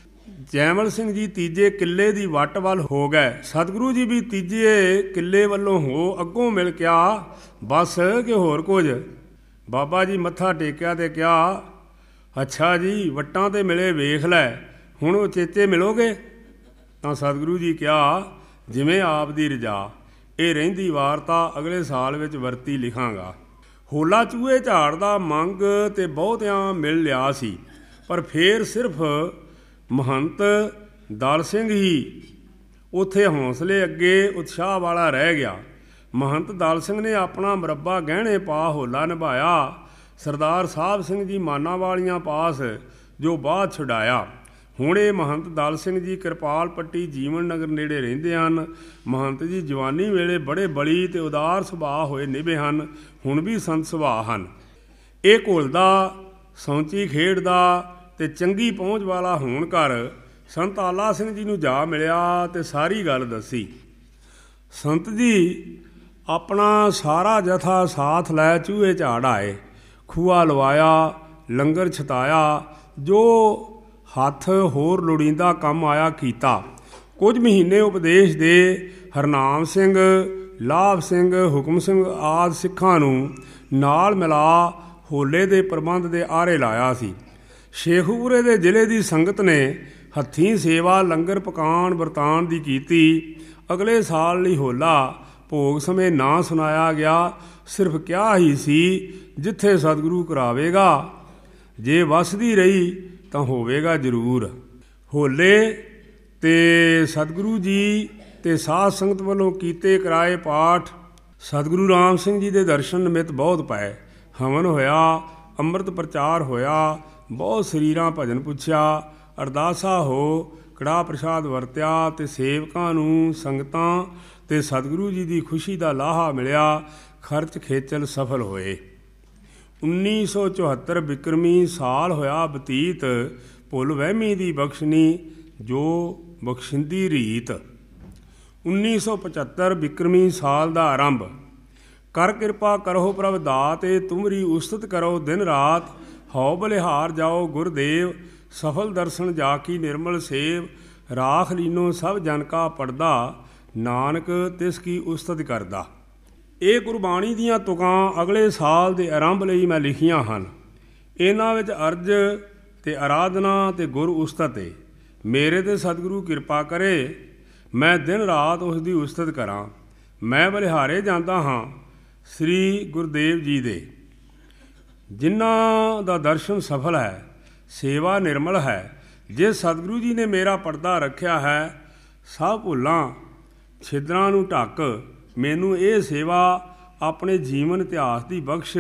ਜੈਮਲ ਸਿੰਘ ਜੀ ਤੀਜੇ ਕਿੱਲੇ ਦੀ ਵੱਟ ਵੱਲ ਹੋ ਗਏ। ਸਤਿਗੁਰੂ ਜੀ ਵੀ ਤੀਜੇ ਕਿੱਲੇ ਵੱਲੋਂ ਹੋ ਅੱਗੋਂ ਮਿਲ ਕਿਆ ਬਸ ਕਿ ਹੋਰ ਕੁਝ। ਬਾਬਾ ਜੀ ਮੱਥਾ ਟੇਕਿਆ ਤੇ ਕਿਹਾ, ਅੱਛਾ ਜੀ ਵੱਟਾਂ ਤੇ ਮਿਲੇ ਵੇਖ ਲੈ, ਹੁਣ ਉਚੇਚੇ ਮਿਲੋਗੇ? ਤਾਂ ਸਤਿਗੁਰੂ ਜੀ ਕਿਹਾ, ਜਿਵੇਂ ਆਪ ਦੀ ਰਜਾ। ਇਹ ਰਹਿੰਦੀ ਵਾਰਤਾ ਅਗਲੇ ਸਾਲ ਵਿੱਚ ਵਰਤੀ ਲਿਖਾਂਗਾ। ਹੋਲਾ ਚੂਹੇ ਝਾੜ ਦਾ ਮੰਗ ਤੇ ਬਹੁਤਿਆਂ ਮਿਲ ਲਿਆ ਸੀ, ਪਰ ਫੇਰ ਸਿਰਫ ਮਹੰਤ ਦਲ ਸਿੰਘ ਹੀ ਉੱਥੇ ਹੌਸਲੇ ਅੱਗੇ ਉਤਸ਼ਾਹ ਵਾਲਾ ਰਹਿ ਗਿਆ। ਮਹੰਤ ਦਲ ਸਿੰਘ ਨੇ ਆਪਣਾ ਮੁਰੱਬਾ ਗਹਿਣੇ ਪਾ ਹੋਲਾ ਨਿਭਾਇਆ। ਸਰਦਾਰ ਸਾਹਿਬ ਸਿੰਘ ਜੀ ਮਾਨਾਂ ਵਾਲੀਆਂ ਪਾਸ ਜੋ ਬਾਅਦ ਛੁਡਾਇਆ। ਹੁਣ ਇਹ ਮਹੰਤ ਦਲ ਸਿੰਘ ਜੀ ਕਿਰਪਾਲ ਪੱਟੀ ਜੀਵਨ ਨਗਰ ਨੇੜੇ ਰਹਿੰਦੇ ਹਨ। ਮਹੰਤ ਜੀ ਜਵਾਨੀ ਵੇਲੇ ਬੜੇ ਬਲੀ ਤੇ ਉਦਾਰ ਸੁਭਾਅ ਹੋਏ ਨਿਭੇ ਹਨ, ਹੁਣ ਵੀ ਸੰਤ ਸੁਭਾਅ ਹਨ। ਇਹ ਘੁਲਦਾ ਸੌਂਚੀ ਖੇਡਦਾ ਤੇ ਚੰਗੀ ਪਹੁੰਚ ਵਾਲਾ ਹੋਣ ਕਰ ਸੰਤ ਆਲਾ ਸਿੰਘ ਜੀ ਨੂੰ ਜਾ ਮਿਲਿਆ ਤੇ ਸਾਰੀ ਗੱਲ ਦੱਸੀ। ਸੰਤ ਜੀ ਆਪਣਾ ਸਾਰਾ ਜਥਾ ਸਾਥ ਲੈ ਚੂਹੇ ਝਾੜ ਆਏ। ਖੂਹਾ ਲਵਾਇਆ, ਲੰਗਰ ਛਤਾਇਆ, ਜੋ ਹੱਥ ਹੋਰ ਲੋੜੀਂਦਾ ਕੰਮ ਆਇਆ ਕੀਤਾ। ਕੁਝ ਮਹੀਨੇ ਉਪਦੇਸ਼ ਦੇ ਹਰਨਾਮ ਸਿੰਘ, ਲਾਭ ਸਿੰਘ, ਹੁਕਮ ਸਿੰਘ ਆਦਿ ਸਿੱਖਾਂ ਨੂੰ ਨਾਲ ਮਿਲਾ ਹੋਲੇ ਦੇ ਪ੍ਰਬੰਧ ਦੇ ਆਰੇ ਲਾਇਆ ਸੀ। ਸ਼ੇਖੂਪੁਰੇ ਦੇ ਜ਼ਿਲ੍ਹੇ ਦੀ ਸੰਗਤ ਨੇ ਹੱਥੀਂ ਸੇਵਾ ਲੰਗਰ ਪਕਾਉਣ ਵਰਤਾਉਣ ਦੀ ਕੀਤੀ। ਅਗਲੇ ਸਾਲ ਲਈ ਹੋਲਾ ਭੋਗ ਸਮੇਂ ਨਾ ਸੁਣਾਇਆ ਗਿਆ, ਸਿਰਫ ਕਿਹਾ ਹੀ ਸੀ ਜਿੱਥੇ ਸਤਿਗੁਰੂ ਕਰਾਵੇਗਾ, ਜੇ ਵਸਦੀ ਰਹੀ ਤਾਂ ਹੋਵੇਗਾ ਜ਼ਰੂਰ। ਹੋਲੇ ਤੇ ਸਤਿਗੁਰੂ ਜੀ ਤੇ ਸਾਧ ਸੰਗਤ ਵੱਲੋਂ ਕੀਤੇ ਕਰਾਏ ਪਾਠ ਸਤਿਗੁਰੂ ਰਾਮ ਸਿੰਘ ਜੀ ਦੇ ਦਰਸ਼ਨ ਨਿਮਿਤ ਬਹੁਤ ਪਏ। ਹਵਨ ਹੋਇਆ, ਅੰਮ੍ਰਿਤ ਪ੍ਰਚਾਰ ਹੋਇਆ, ਬਹੁਤ ਸਰੀਰਾਂ ਭਜਨ ਪੁੱਛਿਆ, ਅਰਦਾਸਾ ਹੋ, ਕੜਾਹ ਪ੍ਰਸ਼ਾਦ ਵਰਤਿਆ ਤੇ ਸੇਵਕਾਂ ਨੂੰ ਸੰਗਤਾਂ ਤੇ ਸਤਿਗੁਰੂ ਜੀ ਦੀ ਖੁਸ਼ੀ ਦਾ ਲਾਹਾ ਮਿਲਿਆ। ਖਰਚ ਖੇਚਲ ਸਫਲ ਹੋਏ। 1974 ਬਿਕਰਮੀ ਸਾਲ ਹੋਇਆ ਬਤੀਤ, ਭੁੱਲ ਵਹਿਮੀ ਦੀ ਬਖਸ਼ਨੀ ਜੋ ਬਖਸ਼ਿੰਦੀ ਰੀਤ। 1975 ਬਿਕਰਮੀ ਸਾਲ ਦਾ ਆਰੰਭ। ਕਰ ਕਿਰਪਾ ਕਰੋ ਪ੍ਰਭ ਦਾਤੇ, ਤੁਮਰੀ ਉਸਤਤ ਕਰੋ ਦਿਨ ਰਾਤ। ਹਉ ਬਲਿਹਾਰ ਜਾਓ ਗੁਰਦੇਵ, ਸਫਲ ਦਰਸ਼ਨ ਜਾ ਕੀ ਨਿਰਮਲ ਸੇਵ। ਰਾਖ ਲੀਨੋ ਸਭ ਜਨ ਕਾ ਪੜਦਾ, ਨਾਨਕ ਤਿਸ ਕੀ ਉਸਤਤ ਕਰਦਾ। ਇਹ ਗੁਰਬਾਣੀ ਦੀਆਂ ਤੁਕਾਂ ਅਗਲੇ ਸਾਲ ਦੇ ਆਰੰਭ ਲਈ ਮੈਂ ਲਿਖੀਆਂ ਹਨ। ਇਹਨਾਂ ਵਿੱਚ ਅਰਜ ਤੇ ਆਰਾਧਨਾ ਤੇ ਗੁਰ ਉਸਤਤ ਏ। ਮੇਰੇ ਤੇ ਸਤਿਗੁਰੂ ਕਿਰਪਾ ਕਰੇ, ਮੈਂ ਦਿਨ ਰਾਤ ਉਸ ਦੀ ਉਸਤਤ ਕਰਾਂ। ਮੈਂ ਬਲਿਹਾਰੇ ਜਾਂਦਾ ਹਾਂ ਸ੍ਰੀ ਗੁਰਦੇਵ ਜੀ ਦੇ, ਜਿਨ੍ਹਾਂ ਦਾ ਦਰਸ਼ਨ ਸਫਲ ਹੈ, ਸੇਵਾ ਨਿਰਮਲ ਹੈ। ਜੇ ਸਤਿਗੁਰੂ ਜੀ ਨੇ ਮੇਰਾ ਪਰਦਾ ਰੱਖਿਆ ਹੈ, ਸਭ ਭੁੱਲਾਂ ਛਿਦਰਾਂ ਨੂੰ ਢੱਕ ਮੈਨੂੰ ਇਹ ਸੇਵਾ ਆਪਣੇ ਜੀਵਨ ਇਤਿਹਾਸ ਦੀ ਬਖਸ਼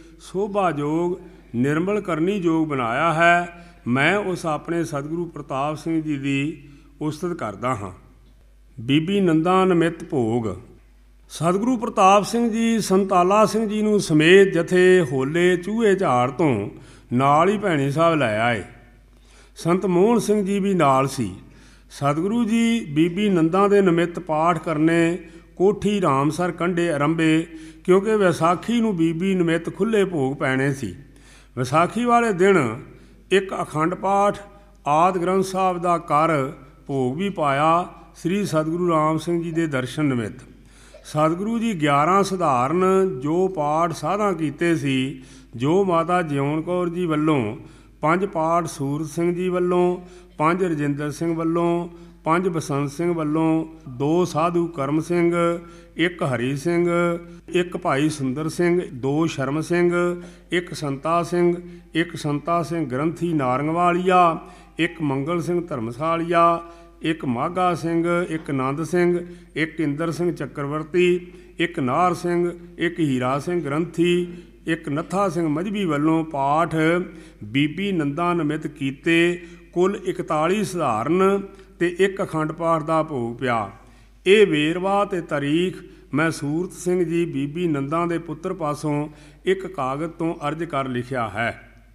ਸੋਭਾਯੋਗ ਨਿਰਮਲ ਕਰਨੀ ਯੋਗ ਬਣਾਇਆ ਹੈ। ਮੈਂ ਉਸ ਆਪਣੇ ਸਤਿਗੁਰੂ ਪ੍ਰਤਾਪ ਸਿੰਘ ਜੀ ਦੀ ਉਸਤਤ ਕਰਦਾ ਹਾਂ। ਬੀਬੀ ਨੰਦਾ ਨਮਿਤ ਭੋਗ। ਸਤਿਗੁਰੂ ਪ੍ਰਤਾਪ ਸਿੰਘ ਜੀ ਸੰਤਾਲਾ ਸਿੰਘ ਜੀ ਨੂੰ ਸਮੇਤ ਜਥੇ ਹੋਲੇ ਚੂਹੇ ਝਾੜ ਤੋਂ ਨਾਲ ਹੀ ਭੈਣੀ ਸਾਹਿਬ ਲੈ ਆਏ। ਸੰਤ ਮੋਹਨ ਸਿੰਘ ਜੀ ਵੀ ਨਾਲ ਸੀ। ਸਤਿਗੁਰੂ ਜੀ ਬੀਬੀ ਨੰਦਾ ਦੇ ਨਿਮਿਤ ਪਾਠ ਕਰਨੇ ਕੋਠੀ ਰਾਮਸਰ ਕੰਢੇ ਆਰੰਭੇ, ਕਿਉਂਕਿ ਵਿਸਾਖੀ ਨੂੰ ਬੀਬੀ ਨਿਮਿਤ ਖੁੱਲ੍ਹੇ ਭੋਗ ਪੈਣੇ ਸੀ। ਵਿਸਾਖੀ ਵਾਲੇ ਦਿਨ ਇੱਕ ਅਖੰਡ ਪਾਠ ਆਦਿ ਗ੍ਰੰਥ ਸਾਹਿਬ ਦਾ ਕਰ ਭੋਗ ਵੀ ਪਾਇਆ। ਸ੍ਰੀ ਸਤਿਗੁਰੂ ਰਾਮ ਸਿੰਘ ਜੀ ਦੇ ਦਰਸ਼ਨ ਨਿਮਿਤ ਸਤਿਗੁਰੂ ਜੀ 11 ਸਧਾਰਨ ਜੋ ਪਾਠ ਸਾਧਾਂ ਕੀਤੇ ਸੀ, ਜੋ ਮਾਤਾ ਜਿਉਣ ਕੌਰ ਜੀ ਵੱਲੋਂ 5 ਪਾਠ ਸੂਰਤ ਸਿੰਘ ਜੀ ਵੱਲੋਂ, 5 ਰਜਿੰਦਰ ਸਿੰਘ ਵੱਲੋਂ, 5 ਬਸੰਤ ਸਿੰਘ ਵੱਲੋਂ, 2 ਸਾਧੂ ਕਰਮ ਸਿੰਘ, 1 ਹਰੀ ਸਿੰਘ, 1 ਭਾਈ ਸੁੰਦਰ ਸਿੰਘ, 2 ਸ਼ਰਮ ਸਿੰਘ, 1 ਸੰਤਾ ਸਿੰਘ, 1 ਸੰਤਾ ਸਿੰਘ ਗ੍ਰੰਥੀ ਨਾਰੰਗਵਾਲੀਆ, 1 ਮੰਗਲ ਸਿੰਘ ਧਰਮਸਾਲੀਆ, 1 ਮਾਘਾ ਸਿੰਘ, 1 ਆਨੰਦ ਸਿੰਘ, 1 ਇੰਦਰ ਸਿੰਘ ਚੱਕਰਵਰਤੀ, 1 ਨਾਰ ਸਿੰਘ, 1 ਹੀਰਾ ਸਿੰਘ ਗ੍ਰੰਥੀ, 1 ਨੱਥਾ ਸਿੰਘ ਮਜ਼੍ਹਬੀ ਵੱਲੋਂ ਪਾਠ ਬੀਬੀ ਨੰਦਾ ਨਿਮਿਤ ਕੀਤੇ। ਕੁੱਲ 41 ਸਧਾਰਨ ਤੇ 1 ਅਖੰਡ ਪਾਠ ਦਾ ਭੋਗ ਪਿਆ। ਇਹ ਵੇਰਵਾ ਤੇ ਤਾਰੀਖ ਮੈਂ ਸੂਰਤ ਸਿੰਘ ਜੀ ਬੀਬੀ ਨੰਦਾ ਦੇ ਪੁੱਤਰ ਪਾਸੋਂ ਇੱਕ ਕਾਗਜ਼ ਤੋਂ ਅਰਜ਼ ਕਰ ਲਿਖਿਆ ਹੈ।